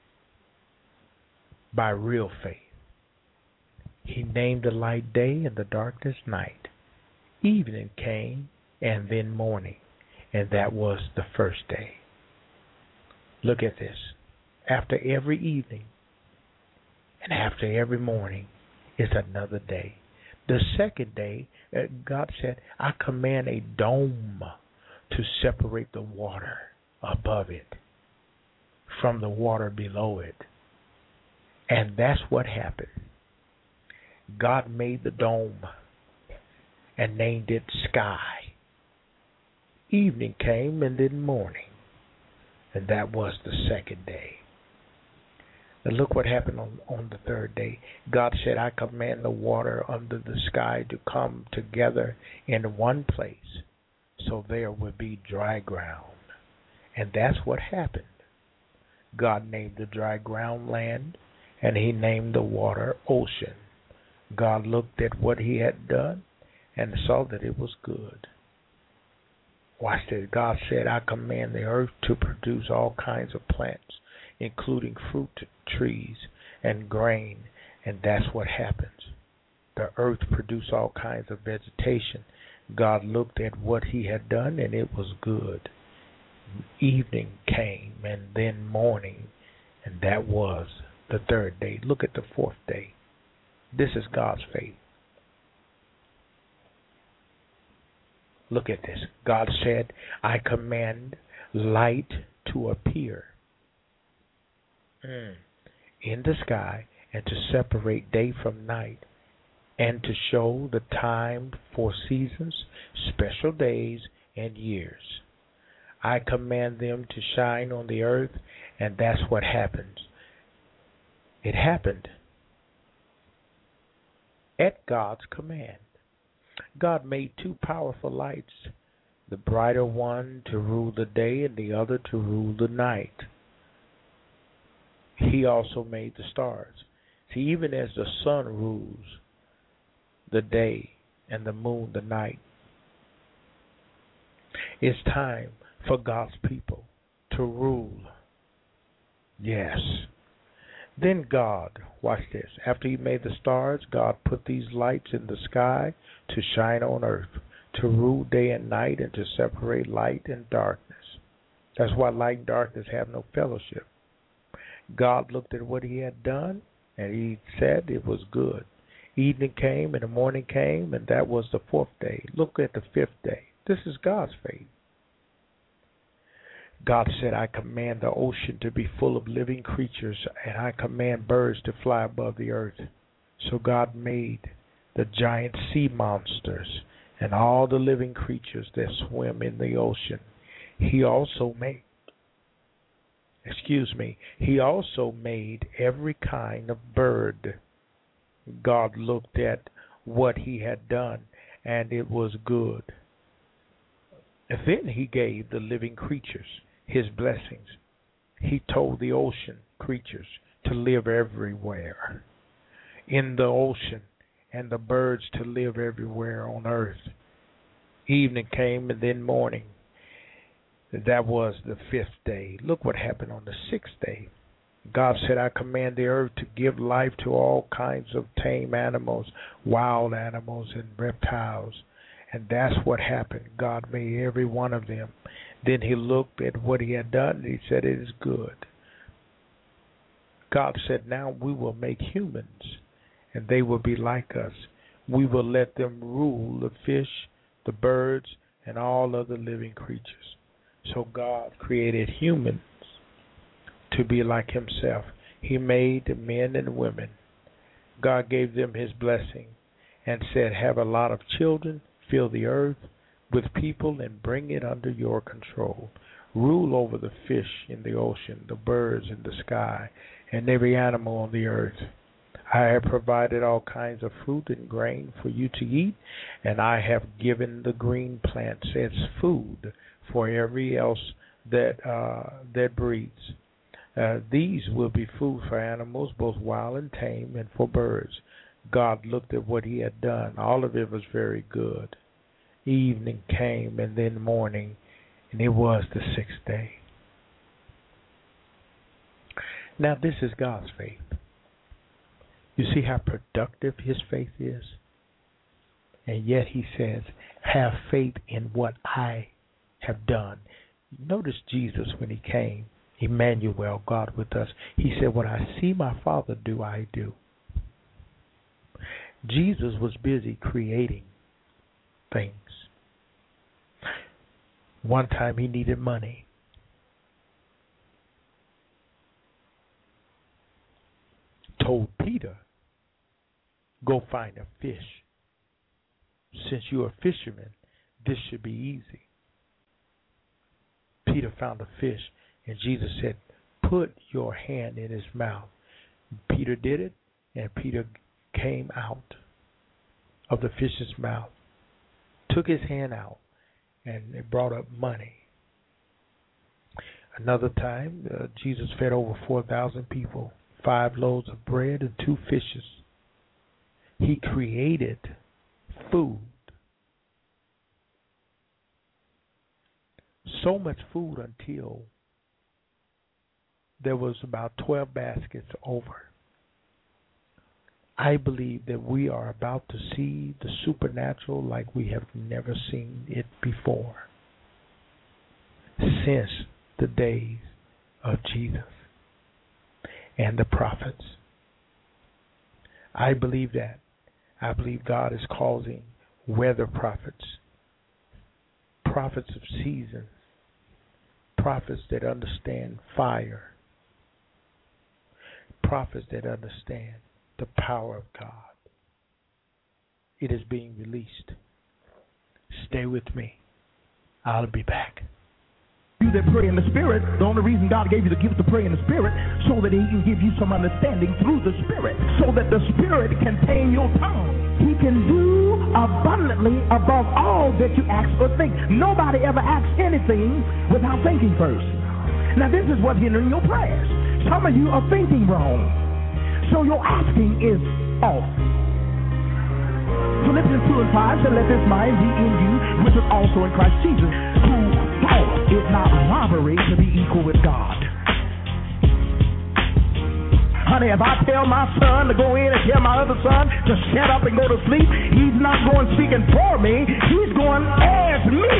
by real faith. He named the light day and the darkness night. Evening came and then morning, and that was the first day. Look at this. After every evening and after every morning is another day. The second day, God said, I command a dome to separate the water above it from the water below it. And that's what happened. God made the dome and named it sky. Evening came and then morning, and that was the second day. Now look what happened on the third day. God said, I command the water under the sky to come together in one place, so there will be dry ground. And that's what happened. God named the dry ground land, and he named the water ocean. God looked at what he had done and saw that it was good. Watch this. God said, I command the earth to produce all kinds of plants, including fruit trees and grain, and that's what happens. The earth produced all kinds of vegetation. God looked at what he had done, and it was good. Evening came, and then morning, and that was the third day. Look at the fourth day. This is God's faith. Look at this. God said, I command light to appear in the sky and to separate day from night and to show the time for seasons, special days, and years. I command them to shine on the earth, and that's what happens. It happened at God's command. God made two powerful lights, the brighter one to rule the day and the other to rule the night. He also made the stars. See, even as the sun rules the day and the moon the night, it's time for God's people to rule. Yes. Then God, watch this, after he made the stars, God put these lights in the sky to shine on earth, to rule day and night, and to separate light and darkness. That's why light and darkness have no fellowship. God looked at what he had done, and he said it was good. Evening came, and the morning came, and that was the fourth day. Look at the fifth day. This is God's faith. God said, I command the ocean to be full of living creatures, and I command birds to fly above the earth. So God made the giant sea monsters and all the living creatures that swim in the ocean. He also made every kind of bird. God looked at what he had done, and it was good. And then he gave the living creatures his blessings. He told the ocean creatures to live everywhere in the ocean, and the birds to live everywhere on earth. Evening came, and then morning. That was the fifth day. Look what happened on the sixth day. God said, I command the earth to give life to all kinds of tame animals, wild animals, and reptiles. And that's what happened. God made every one of them. Then he looked at what he had done, and he said, it is good. God said, now we will make humans, and they will be like us. We will let them rule the fish, the birds, and all other living creatures. So God created humans to be like himself. He made men and women. God gave them his blessing and said, have a lot of children, fill the earth with people, and bring it under your control. Rule over the fish in the ocean, the birds in the sky, and every animal on the earth. I have provided all kinds of fruit and grain for you to eat, and I have given the green plants as food for every else that breathes. These will be food for animals, both wild and tame, and for birds. God looked at what he had done. All of it was very good. Evening came, and then morning, and it was the sixth day. Now this is God's faith. You see how productive his faith is? And yet he says, have faith in what I have done. Notice Jesus when he came, Emmanuel, God with us. He said, what I see my Father do, I do. Jesus was busy creating things. One time he needed money. Told Peter, Go find a fish. Since you're a fisherman, this should be easy. Peter found a fish, and Jesus said, put your hand in his mouth. Peter did it, and Peter came out of the fish's mouth, took his hand out, and it brought up money. Another time, Jesus fed over 4,000 people, 5 loaves of bread and 2 fishes. He created food. So much food until there was about 12 baskets over. I believe that we are about to see the supernatural like we have never seen it before since the days of Jesus and the prophets. I believe that. I believe God is causing weather prophets, prophets of seasons, prophets that understand fire, prophets that understand the power of God. It is being released. Stay with me. I'll be back. You that pray in the Spirit, the only reason God gave you the gift to pray in the Spirit, so that He can give you some understanding through the Spirit, so that the Spirit can tame your tongue. He can do abundantly above all that you ask or think. Nobody ever asks anything without thinking first. Now this is what's hindering your prayers. Some of you are thinking wrong, so your asking is off. Philippians 2:5 said, let this mind be in you, which is also in Christ Jesus, who thought it not robbery to be equal with God. Honey, if I tell my son to go in and tell my other son to shut up and go to sleep, he's not going speaking for me, he's going as me.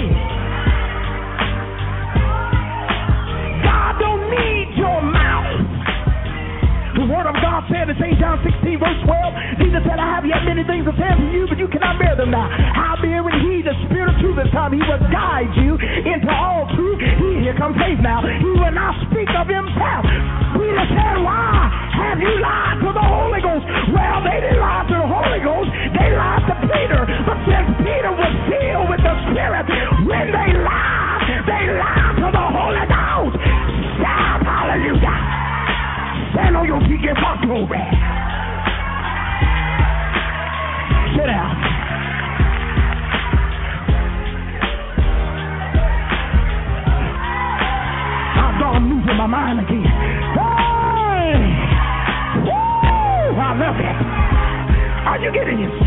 God don't need your mouth. The word of God said in St. John 16, verse 12, Jesus said, I have yet many things to tell to you, but you cannot bear them now. Howbeit when He, the Spirit of truth, is come, He will guide you into all truth. Here comes faith now. He will not speak of Himself. Peter said, why have you lied to the Holy Ghost? Well, they didn't lie to the Holy Ghost. They lied to Peter. But since Peter was filled with the Spirit, when they lied to the Holy Ghost. Shout hallelujah. Stand on your feet, give God glory. Sit down. I've gone losing my mind again. Hey! Woo! I love it. Are you getting this?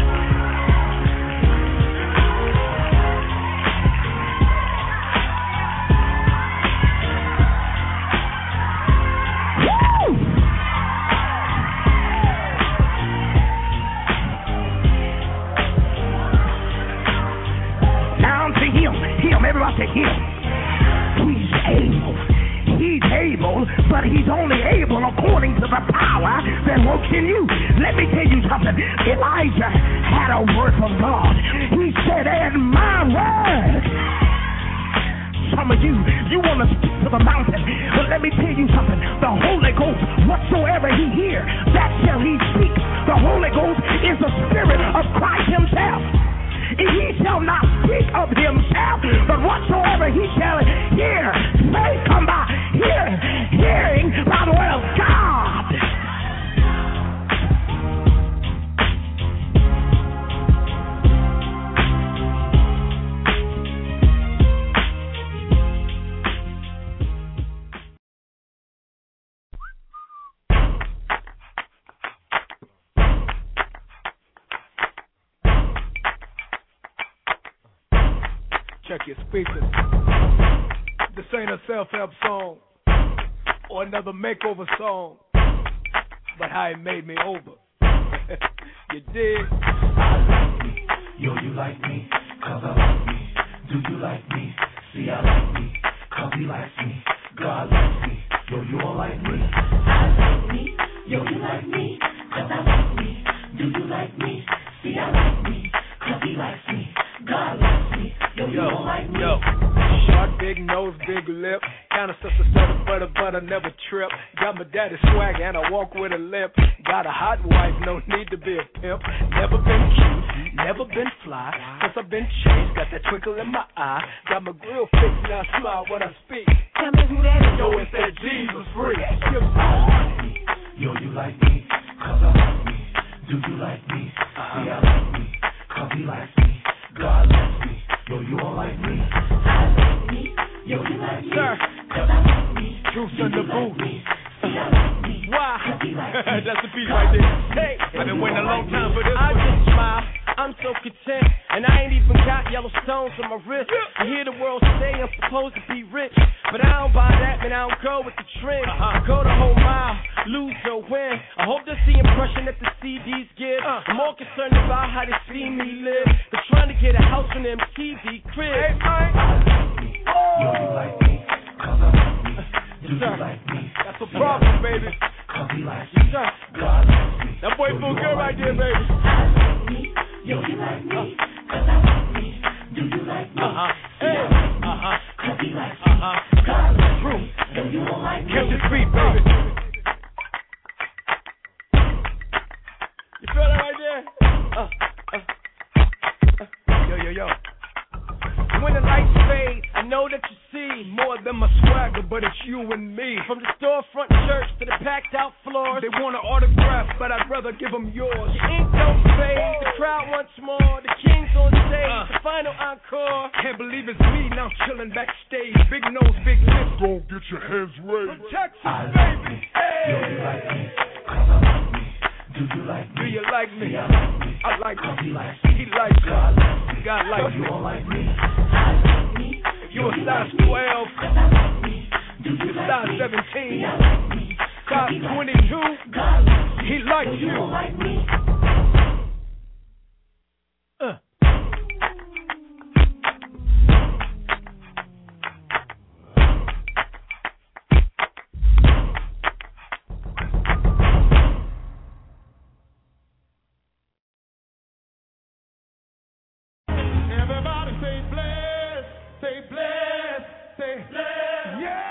Everybody say Him. He's able. He's able, but He's only able according to the power that works in you. Let me tell you something. Elijah had a word from God. He said, and my word. Some of you want to speak to the mountain, but let me tell you something. The Holy Ghost, whatsoever He hears, that shall He speak. The Holy Ghost is the Spirit of Christ Himself. He shall not speak of Himself, but whatsoever He shall hear, faith come by hearing, hearing by the word of God. Check your speakers. This ain't a self-help song or another makeover song, but how He made me over. You dig? I like me. Yo, you like me, cause I like me. Do you like me? See, I like me, cause He likes me. God likes me. Yo, you all like me. I like me. Yo, you like me, cause I like me. Do you like me? See, I like me, cause He likes me. God likes me. Yo, you don't like me. Yo, short, big nose, big lip. Kind of sister, butter, but I never trip. Got my dad got a swag and I walk with a limp. Got a hot wife, no need to be a pimp. Never been cute, never been fly. Since I've been changed, got that twinkle in my eye. Got my grill fixed, now I smile when I speak. Tell me who that is. Yo, it's that Jesus freak. Yo, you like me, cause I like me. Do you like me? See, I like me, cause he likes me. God likes me. Yo, you all like me? I like me. Yo, you like me? Sir, cause I like me. Truth in the booth. See, I like me. Why? Cause he likes me. That's the piece right there. Hey, I've been waiting a long time for this I one. just smile, I'm so content. And I ain't even got yellow stones on my wrist. I hear the world say I'm supposed to be rich, but I don't buy that, man, I don't go with the trend. I go the whole mile, lose or win. I hope that's the impression that the CDs give. I'm more concerned about how they see me live. They're trying to get a house from them TV crib. Hey, Yo, you like me, cause I like me. Do you sir. like me? That's a problem, baby. Cause he likes me. Sir, God likes me. that boy feel good right there, baby. I like me. Yo, you like me, cause I like me. Do you like me? Hey, Cause he likes me. God likes me. Yo, you don't like me. catch his feet, baby. You feel that right there? Yo. When the lights fade, I know that you see more than my swagger, but it's you and me. From the storefront church to the packed out floors, they want an autograph, but I'd rather give them yours. Your ink don't fade, the crowd wants more. The king's on stage, the final encore. Can't believe it's me now chilling backstage. Big nose, big lips. Don't get your hands raised. From Texas, I like baby. me. Yo, you like me, cause I like me. Do you like me? Do you like me? See, I like me. I like Cause him. he likes me. He likes me. God likes me. God Yo, likes you me. don't like me. I like me. If you a Yo, size like me. 12, Cause I like me. Do you you're like size me? 17, See, I like me. Cause size he likes 22, me. God likes me. he likes Yo, you you. don't like me. Everybody say bless, say bless, say bless. Yeah.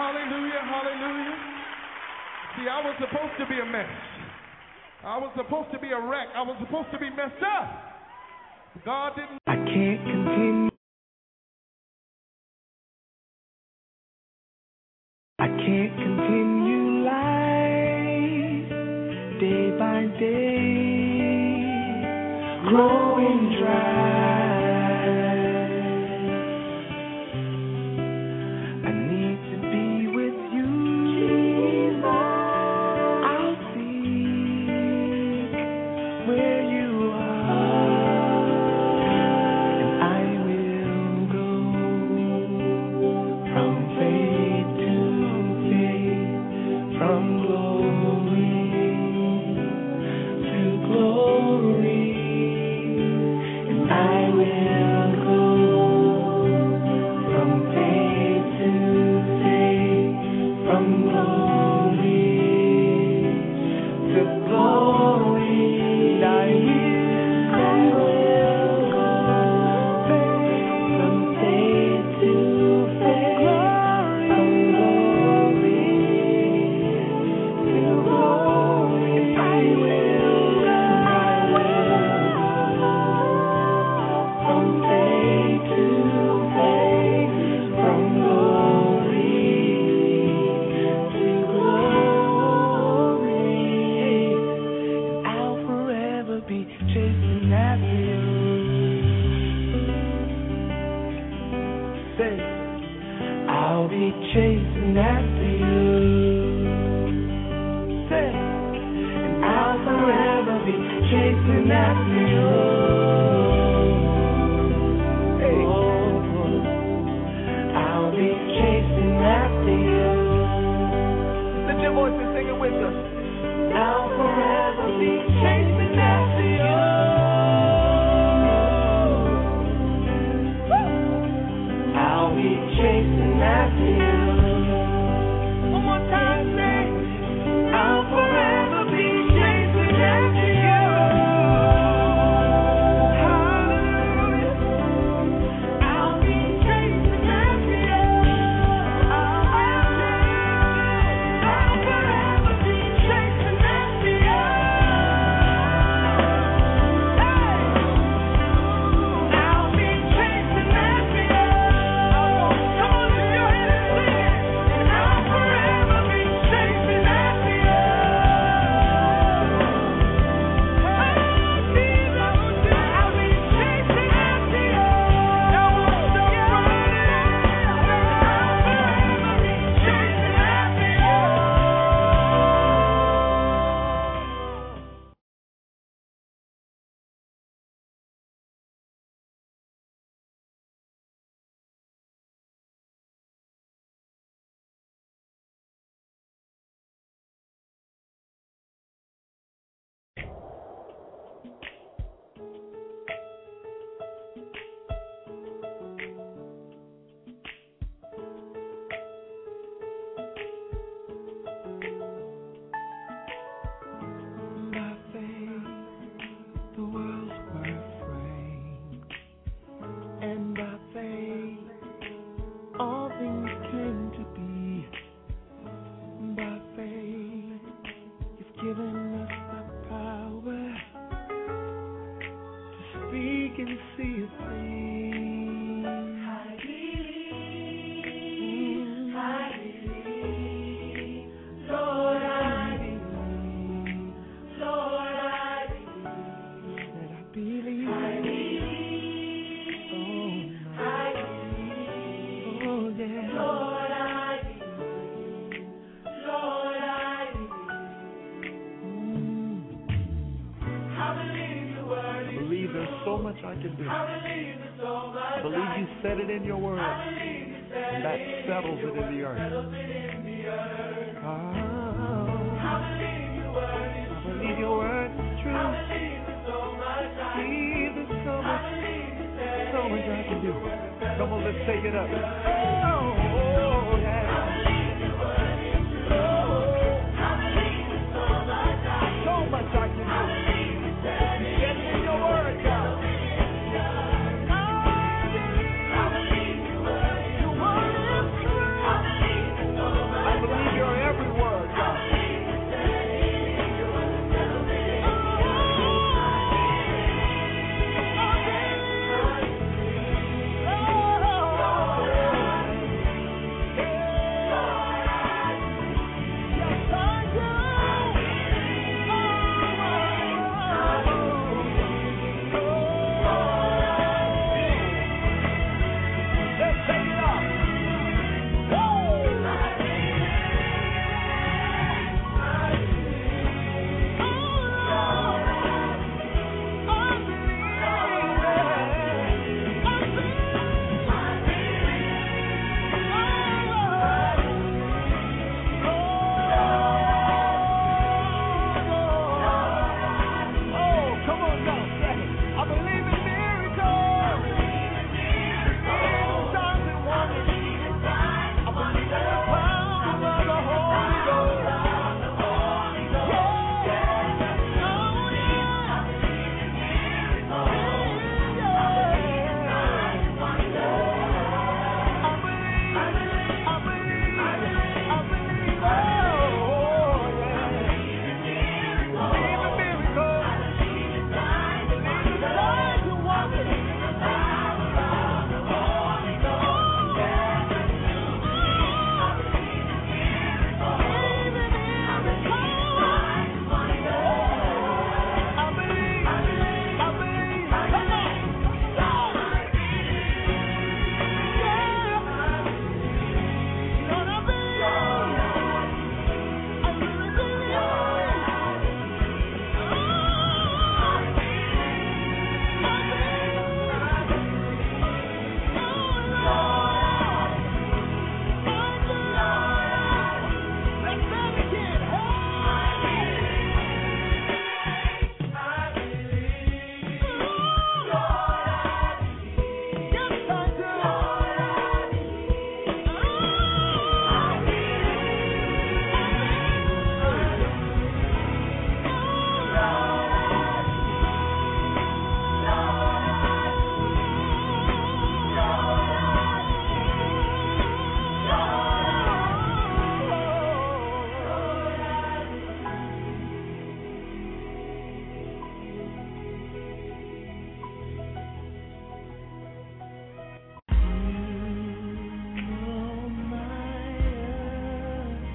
Hallelujah, hallelujah. See, I was supposed to be a mess. I was supposed to be a wreck. I was supposed to be messed up. God didn't. I can't continue. I can't continue life day by day, growing dry. I need to be with you, Jesus. I'll seek where you are, and I will go from faith to faith, from glory to glory, and I will go from faith to faith, from glory to glory, and I will go from faith to faith, from glory to glory, and I will go from faith to faith, from glory to glory. I'll forever be chasing after you. Say, I'll be chasing after you. Say, and I'll forever be chasing after you. Hey. I'll be chasing after you. Lift your voice and sing it with us. I'll forever be chasing after you. I'll be chasing after you. One more time, say, I'll forever be chasing after you. Hallelujah. I'll be chasing after you. I'll forever be chasing after you. I'll be chasing after you. Come on, lift your hands and sing it. And I'll forever be chasing after you. I'll be chasing after you. I'll forever be chasing after you. By faith, the worlds were framed, and by faith, all things came to be. By faith, you've given us the power to speak and see a thing. I believe, Lord, I believe, Lord, I believe, that I believe, oh, oh yeah, Lord, I believe, Lord, I believe, I believe the word. I believe there's so much I can do. I believe there's so much. I believe you said it in your word. And that settles it in the earth. I believe your word is I believe your word is true. I believe there's so much I Believe there's so I much, believe you said so much I can do. Come on, let's take it up. Oh, yeah. So much I can do. Get in your word, God. I believe your word is true.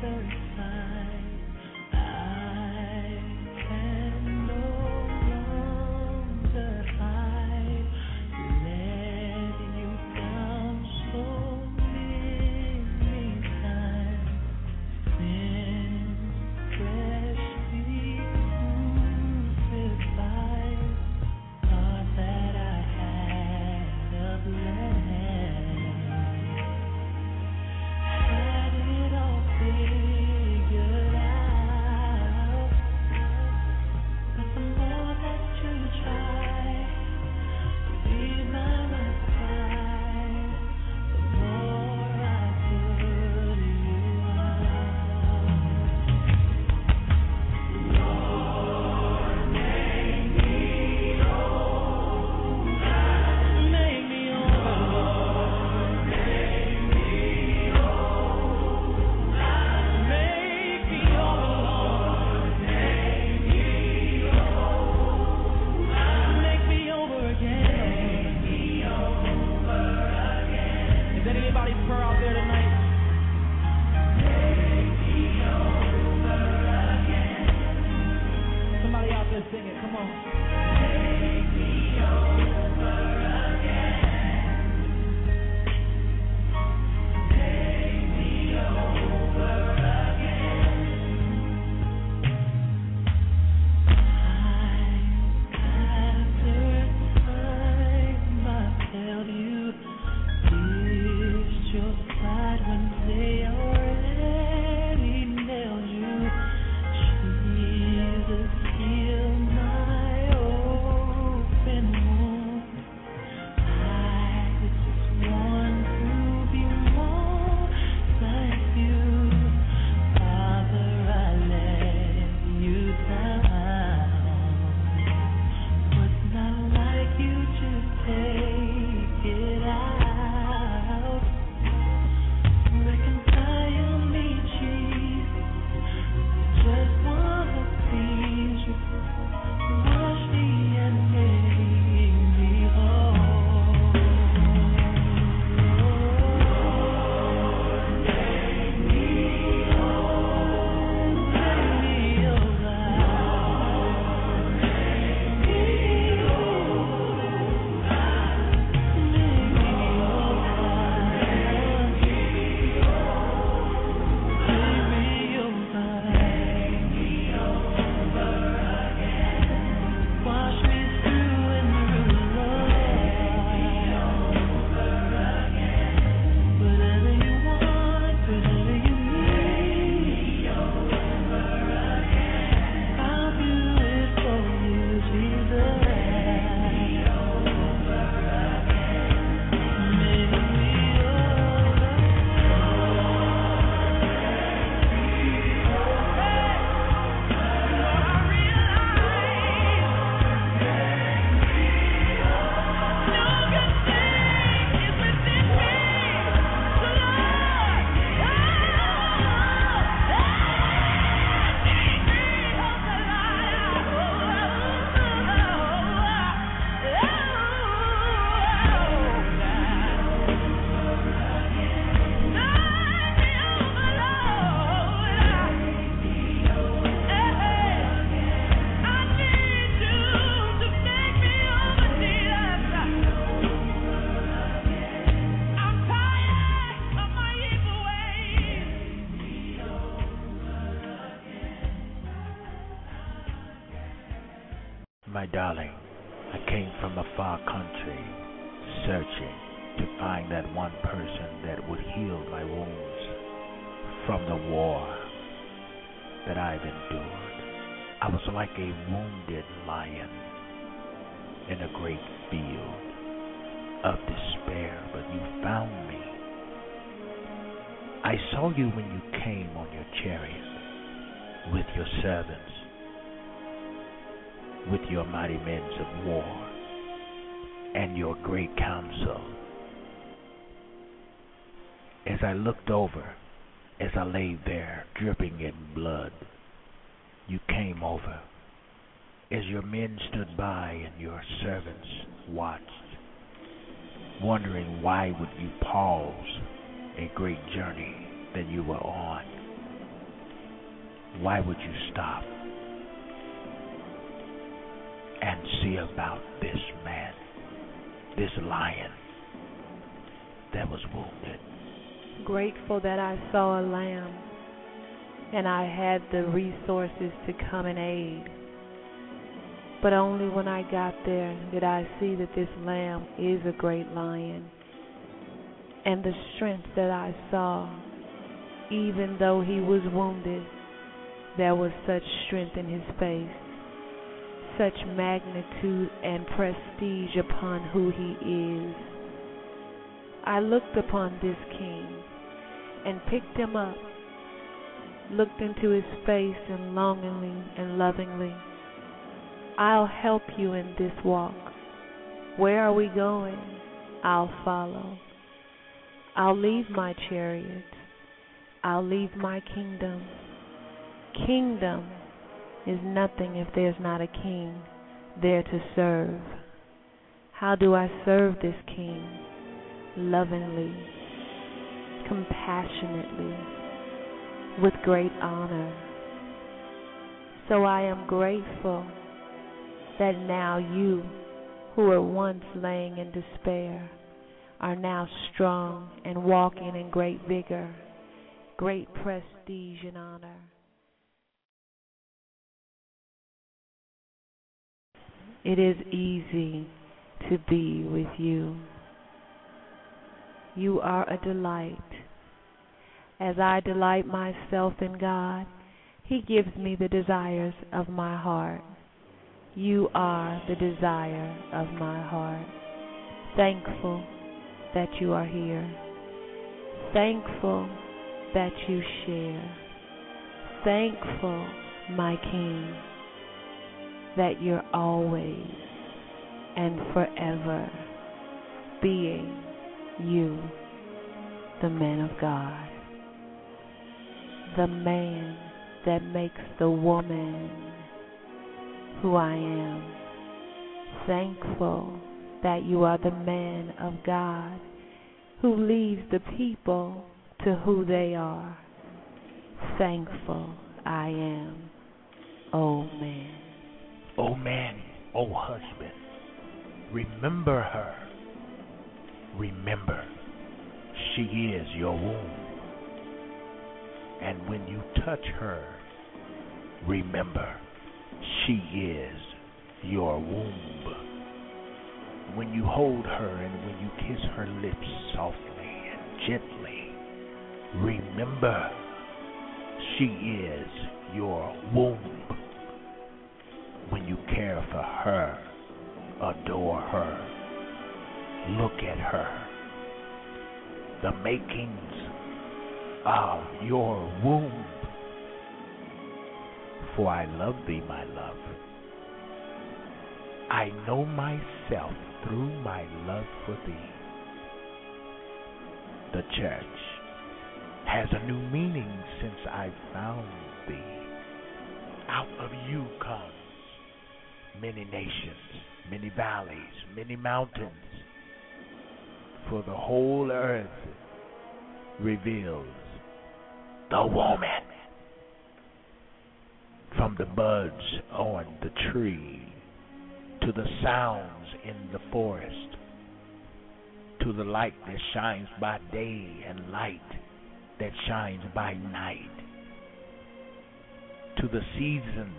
My darling, I came from a far country, searching to find that one person that would heal my wounds from the war that I've endured. I was like a wounded lion in a great field of despair, but you found me. I saw you when you came on your chariot with your servants, with your mighty men of war and your great counsel. As I looked over, as I lay there dripping in blood, you came over. As your men stood by and your servants watched, wondering why would you pause a great journey that you were on. why would you stop and see about this man, this lion that was wounded? Grateful that I saw a lamb and I had the resources to come and aid. But only when I got there did I see that this lamb is a great lion. And the strength that I saw, even though he was wounded, there was such strength in his face, such magnitude and prestige upon who he is. I looked upon this king and picked him up, looked into his face and longingly and lovingly, I'll help you in this walk. Where are we going? I'll follow. I'll leave my chariot. I'll leave my kingdom. Kingdom is nothing if there's not a king there to serve. How do I serve this king? Lovingly, compassionately, with great honor. So I am grateful that now you, who were once laying in despair, are now strong and walking in great vigor, great prestige and honor. It is easy to be with you. You are a delight. As I delight myself in God, He gives me the desires of my heart. You are the desire of my heart. Thankful that you are here. Thankful that you share. Thankful, my King, that you're always and forever being you, the man of God, the man that makes the woman who I am. Thankful that you are the man of God who leads the people to who they are. Thankful I am, oh man. Oh man, oh husband, remember her. Remember, she is your womb. And when you touch her, remember, she is your womb. When you hold her and when you kiss her lips softly and gently, remember, she is your womb. When you care for her, adore her, look at her, the makings of your womb. For I love thee, my love. I know myself through my love for thee. The church has a new meaning since I found thee. Out of you comes many nations, many valleys, many mountains. For the whole earth reveals the woman. From the buds on the tree, to the sounds in the forest, to the light that shines by day and light that shines by night, to the seasons,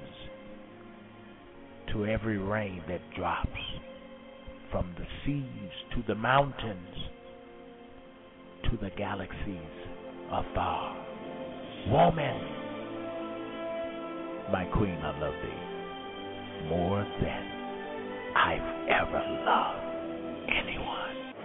to every rain that drops, from the seas to the mountains, to the galaxies afar. Woman, my queen, I love thee more than I've ever loved anyone.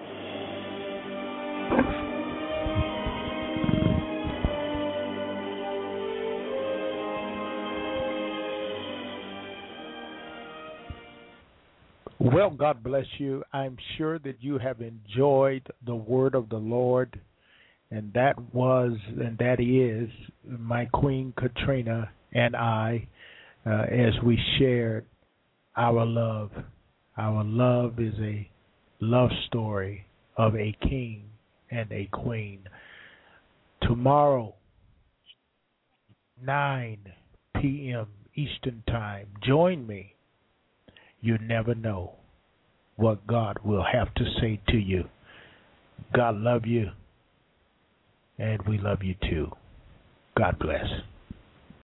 Well, God bless you. I'm sure that you have enjoyed the word of the Lord, and that was and that is my Queen Katrina and I as we shared our love. Our love is a love story of a king and a queen. Tomorrow, 9 p.m. Eastern Time. Join me. You never know what God will have to say to you. God love you, and we love you too. God bless.